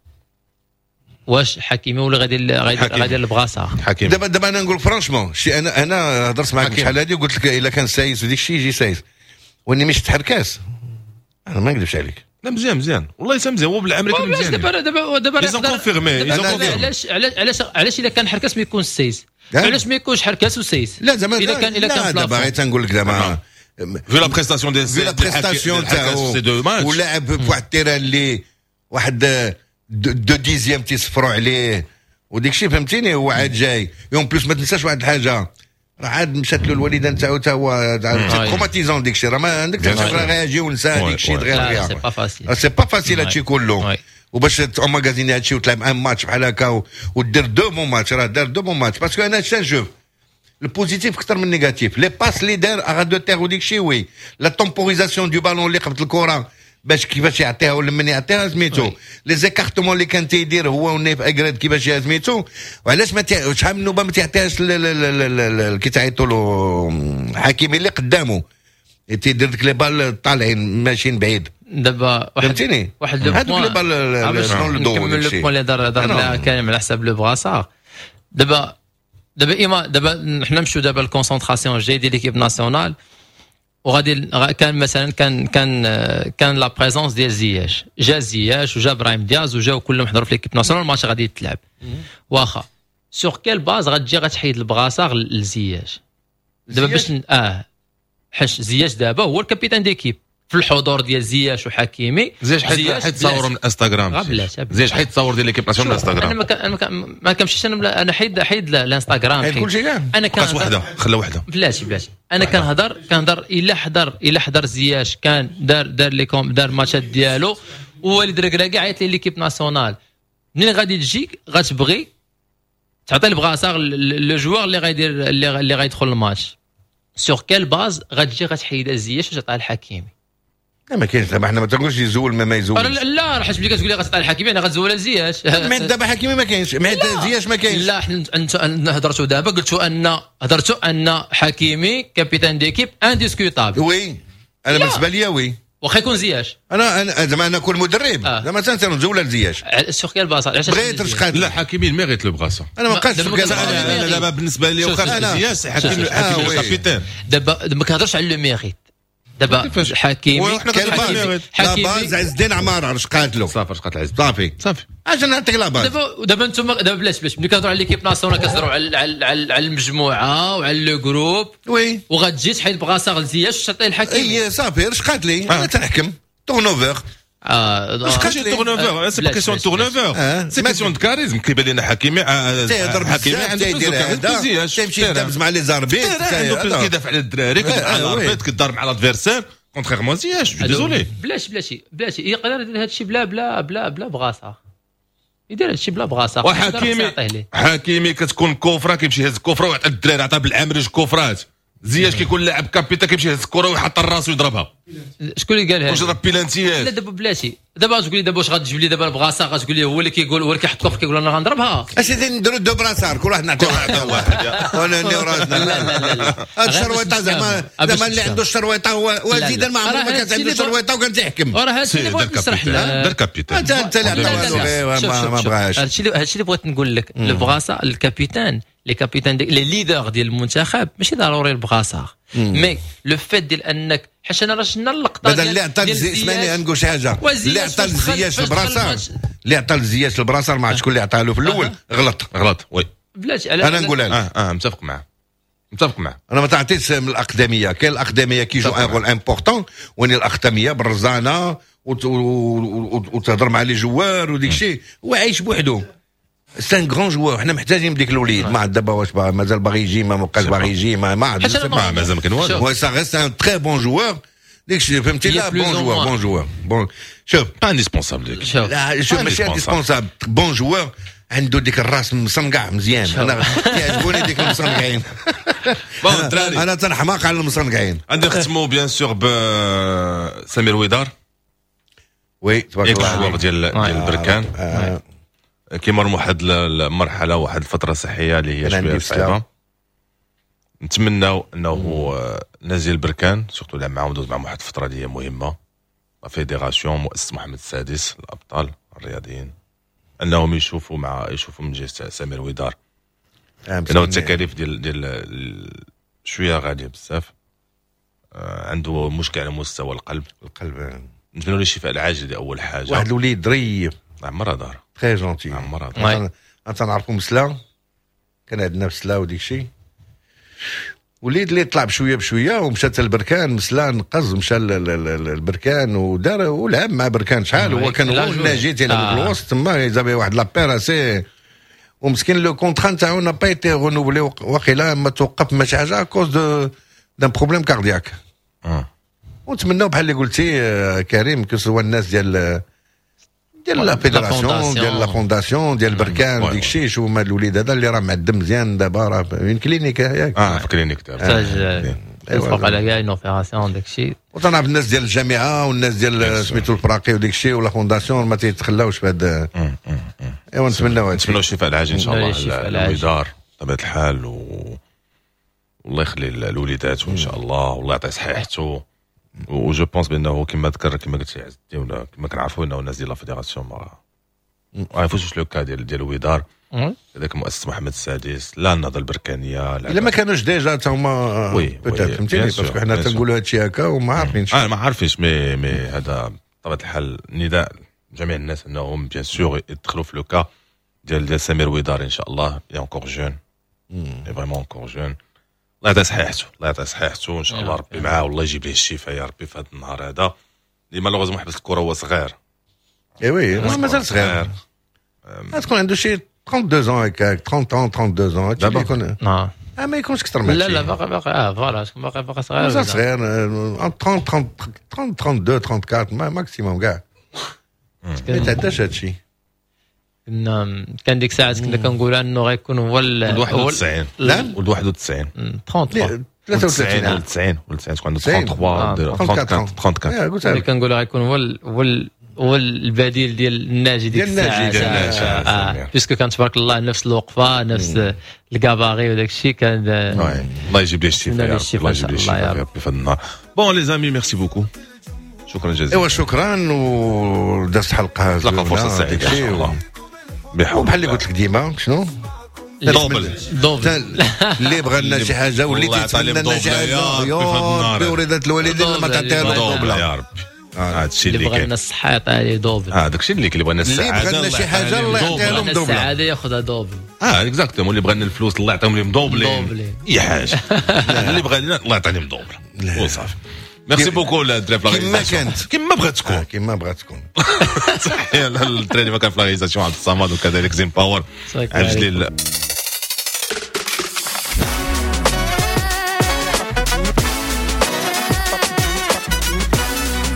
واش حكيمي ولا غادي البغاصه؟ حكيمي دابا انا نقول فرانشمون شي انا هضرت معك شحال هادي وقلت لك الا كان سايس وديك الشيء يجي سايس واني مش تحركاس، انا ما نكذبش عليك. لا مزيان والله مزيان، هو بالامريكان مزيان. دابا لازم كونفيرمي. علاش الا كان حركاس ما يكونش سيس؟ علاش ما يكونش حركاس وسيس؟ لا زعما الا كان دابا غير تنقول لك زعما في لا بريستاسيون ديال في لا بريستاسيون تاعو ولاعب بواحد التيران اللي واحد دو ديزيام تيصفروا عليه وديك الشيء فهمتيني، هو عاد جاي يوم بلوس. ما تنساش واحد الحاجه، راه عاد مشات له الوالده نتاعو تا هو تروماتيزون ديك الشيء، راه ما عندك تفكر غيجي ونسى ديك الشيء دغيا. سي با فاسيل، سي با فاسيل هادشي كله، وباش تأماغازيني هادشي وتلعب ان ماتش بحال هكا ودير دو بون ماتش، راه دار دو بون ماتش باسكو انا شنشوف البوزيتيف اكثر من النيجاتيف. لي باس اللي دار اغا دو تيغ وديك الشيء وي، لا تومبوريزاسيون دو بالون اللي قبل الكره باش كيفاش يعطيها ولا من يعطيها سميتو، لي زيكارتمون اللي كان تيدير هو ونيف اكراد كيفاش سميتو، وعلاش ما شحال من نوبه ما تعطيهاش كي تعيطوا له حكيمي اللي قدامه تيدير ديك لي بال طالعين ماشيين بعيد. دابا فهمتيني واحد لو هذوك لي بال شنو الضوء نكمل لو بوان اللي دار كريم على حساب لو براسار. دابا حنا نمشيو دابا الكونسونطراسيون الجاي ديال ليكيب ناسيونال، وغادي كان مثلا كان لا بريزونس ديال زياش، جا زياش وجا ابراهيم دياز وجاو كلهم حضروا في ليكيب ناسيونال، الماتش غادي يتلعب. واخا سور كيل باز غتجي غتحيد البغاصاغ لزياش دابا باش حش زياش دابا هو الكابيتان ديكيب في الحضور ديال زياش وحكيمي. زياش حيت تصور من انستغرام، زياش حيت تصور ديال ليكيب ناسيونال من انستغرام. انا ما كنمشيش انا حيد الانستغرام كلشي كاع انا كان وحده خلى وحده بلاتي انا كنهضر الا حضر زياش كان دار ماتشات ديالو ووالد ركراكي عيط لي ليكيب ناسيونال. منين غادي تجي غتبغي تعطي البغاصاغ لو جوار اللي غايدير اللي غيدخل الماتش، سور كيل باز غتجي غتحيد زياش وتعطيها الحكيمي؟ لا ما كاينش، حنا ما تنقولش يزول ما يزولش. لا راه حيت ملي كتقول لي غتعطي الحكيمي انا غتزولها زياش. ما دابا حكيمي ما كاينش، ما زياش ما كاينش. لا حنا هضرتوا دابا قلتوا ان حكيمي كابيتان ديكيب انديسكوتابل. وي انا بالنسبه لي وي، واخا يكون زياش انا زعما انا كون مدرب زعما تنزول لزياش سور كيل باص. علاش بغيت رشقات؟ لا حكيمي ميريت لو براسا. انا ما بقاش انا دابا بالنسبه لي واخا زياش حكيمي كابيتان. دابا ما كنهضرش على لو ميريت. دابا حكيمي باز عز الدين عمار رشقات له صافي رشقات العز صافي اش نعطيك لا باز. دابا انتم دابا بلاش ملي كنهضروا على ليكيب ناسيونال كنهضروا على المجموعه وعلى لو جروب وي، وغتجي تحيد بغاصه غزياش تعطيه الحكيمي. اي صافي رشقات لي انا تنحكم تورن اوفر. ماشي تورن اوفر، سي با كيسيون تورن اوفر، سي كيسيون دو كاريزم. كيبان لنا حكيمي عنده زياش تمشي تدبز مع لي زاربيت كيدافع على الدراري كيدافع على الاربيت كيضرب مع لادفيرسير كونتريرمون زياش. ديزولي بلاتي يقدر يدير هادشي بلا بغاصه، يدير هادشي بلا بغاصه. حكيمي كتكون كوفره كيمشي يهز الكوفره ويعطي الدراري عطاه بالعمرج كوفرات. زياش كيكون لاعب كابيتا كيمشي يهز الكره ويحط الراس ويضربها. شكون اللي قال هذا؟ واش ضرب بيلانتيات؟ لا دابا بلاتي دابا تقول لي دابا واش غتجيب لي دابا البغاصه غتقول لي هو اللي كيقول هو اللي كيحط كوفر كيقول انا غنضربها. اسيدي نديرو دو براسار كل واحد نعطيو واحد وانا راسنا. لا هاد الشرويطه زعما اللي عنده الشرويطه هو زيد المعمر ما كانش عنده الشرويطه وكان تيحكم. راه هادشي اللي بغيت نشرح لك. دار كابيتان انت ما بغاش. هادشي اللي بغيت نقول لك. البغاصه الكابيتان لي ليدر ديال المنتخب ماشي ضروري البغاصه، مي لو فيت ديال انك حيت انا راه شفنا اللقطه ديال اللي عطى اسمعني نقول شي حاجه. اللي عطى لزياش البراسار ما عرفت شكون اللي عطاه له في الاول غلط وي بلاتي انا نقولها لك متفق معاه انا ما تعطيتش من الاقدميه. كاين الاقدميه كيجو ان رول امبورطون وين الاقدميه بالرزانه وتهضر مع لي جوار وديك الشيء هو عايش بوحدو. سي ان غران جوار، حنا محتاجين بديك الوليد. ما عاد دابا واش مازال باغي يجي ما بقاش باغي يجي ما عاد مازال ما كان والو. هو سا ريست ان تري بون جوار ديك الشيء فهمتي. لا بون جوار شوف با انديسبونسابل. لا شوف ماشي انديسبونسابل بون جوار عنده ديك الراس مصنقع مزيان. انا كيعجبوني ديك المصنقعين. انا تنحماق على المصنقعين. عندي نختموا بيان سور بسمير ويدار. وي تبارك الله ديال البركان كيمر واحد المرحله واحد الفتره صحيه اللي هي شويه صعيبه. نتمناو انه الناس ديال البركان سورتو لعب معاهم دوز معاهم واحد الفتره اللي هي مهمه، لا فيديراسيون مؤسس محمد السادس الابطال الرياضيين انهم يشوفوا من جهه سمير ودار لانه التكاليف ديال شويه غاليه بزاف. عنده مشكل على مستوى القلب نتمنوا له الشفاء العاجل دي اول حاجه. واحد الوليد ظريف عمرها دار تري جونتي عمرها دار. انت نعرفوا مسلا كان عندنا مسلا وديك الشيء وليد اللي طلع بشويه ومشى حتى البركان مسلا نقز مشى البركان ودار ولعب مع بركان شحال هو كان هو الناجي تيلعب في الوسط تما يزابي واحد لابير اسي ومسكين لو كونتران تاعو نا با ايتي رونوفلي واقيلا ما توقف ما شي حاجه كوز دان بروبليم كاردياك. ونتمناو بحال اللي قلتي كريم كسوا الناس ديال لا فيدراسيون ديال لا فونداسيون ديال بركان ديك الشيء شوفوا هذا الوليد هذا اللي راه معدم مزيان دابا راه في كلينيك ياك في كلينيك تاع يوافق على كاع اون اوبيراسيون داك الشيء. وتنعرف الناس ديال الجامعه والناس ديال سميتو البراقي وديك الشيء ولا فونداسيون ما تيتخلاوش في هذا. ايوا نتمناو الشفاء العاجل ان شاء الله الودار بطبيعه الحال والله يخلي الوليدات وان شاء الله والله يعطي صحيحته. وجو بونس بانه كما ذكر كما قلت عز الدين ولا كما كنعرفوا انه الناس ديال لا فيدراسيون ما عرفوش لو كا ديال ودار هذاك مؤسس محمد السادس لا النهضه البركانيه الا ما كانوش ديجا تا هما بوتيت فهمتيني باسكو حنا تنقولوا هادشي هكا وما عارفينش. ما عارفينش مي هذا بطبيعه الحال نداء جميع الناس انهم بيان سور يدخلوا في لو كا ديال سمير ودار ان شاء الله يا انكور جون فريمون انكور جون. الله يعطي صحيحته الله يعطي صحيحته ان شاء الله ربي معاه والله يجيب ليه الشفاء يا ربي في هذا النهار هذا اللي مالوغوزمون حبس الكره هو صغير. اي مازال صغير تكون عنده شي 32 هكاك 30 32 دابا يكون ما يكونش اكثر من لا باقي فوالا باقي صغير مازال صغير 30 32 34 ماكسيموم كاع ما يتعداش هادشي. كان ديك الساعات كنا كنقولوا انه غيكون هو 91 لا 91 33 93 تكون عنده 33 34 كنقولوا غيكون هو البديل ديال الناجي ديك الساعه بيسكو كان تبارك الله نفس الوقفه نفس الكاباري وداك الشيء كان الله يجيب ليه الشفاء الله يجيب ليه الشفاء يا ربي في النهار. بون لي زامي ميرسي بوكو شكرا جزيلا. ايوا شكرا ودازت حلقه تلقى فرصه سعيده ان شاء الله بحال اللي قلت لك ديما شنو دوبل اللي بغى لنا شي حاجه واللي تيتمنى لنا شي حاجه يا ربي وليدات الوالدين ما تعطيها دوبل يا ربي. هادشي اللي بغى لنا الصحه يعطيها ليه دوبل. داكشي اللي بغى لنا السعاده اللي بغى لنا شي حاجه الله يعطيها لهم دوبل. السعاده ياخذها دوبل اكزاكتومون اللي بغى لنا الفلوس الله يعطيهم لهم دوبل اي حاجه اللي بغى لنا الله يعطيهم دوبل وصافي. ميرسي بوكو الدراري في لاغيزاسيون كما كانت كما بغات تكون تحيه للدراري اللي كان في لاغيزاسيون عبد الصمد وكذلك زين باور عجلي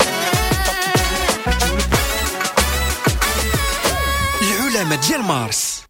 العلماء ديال مارس.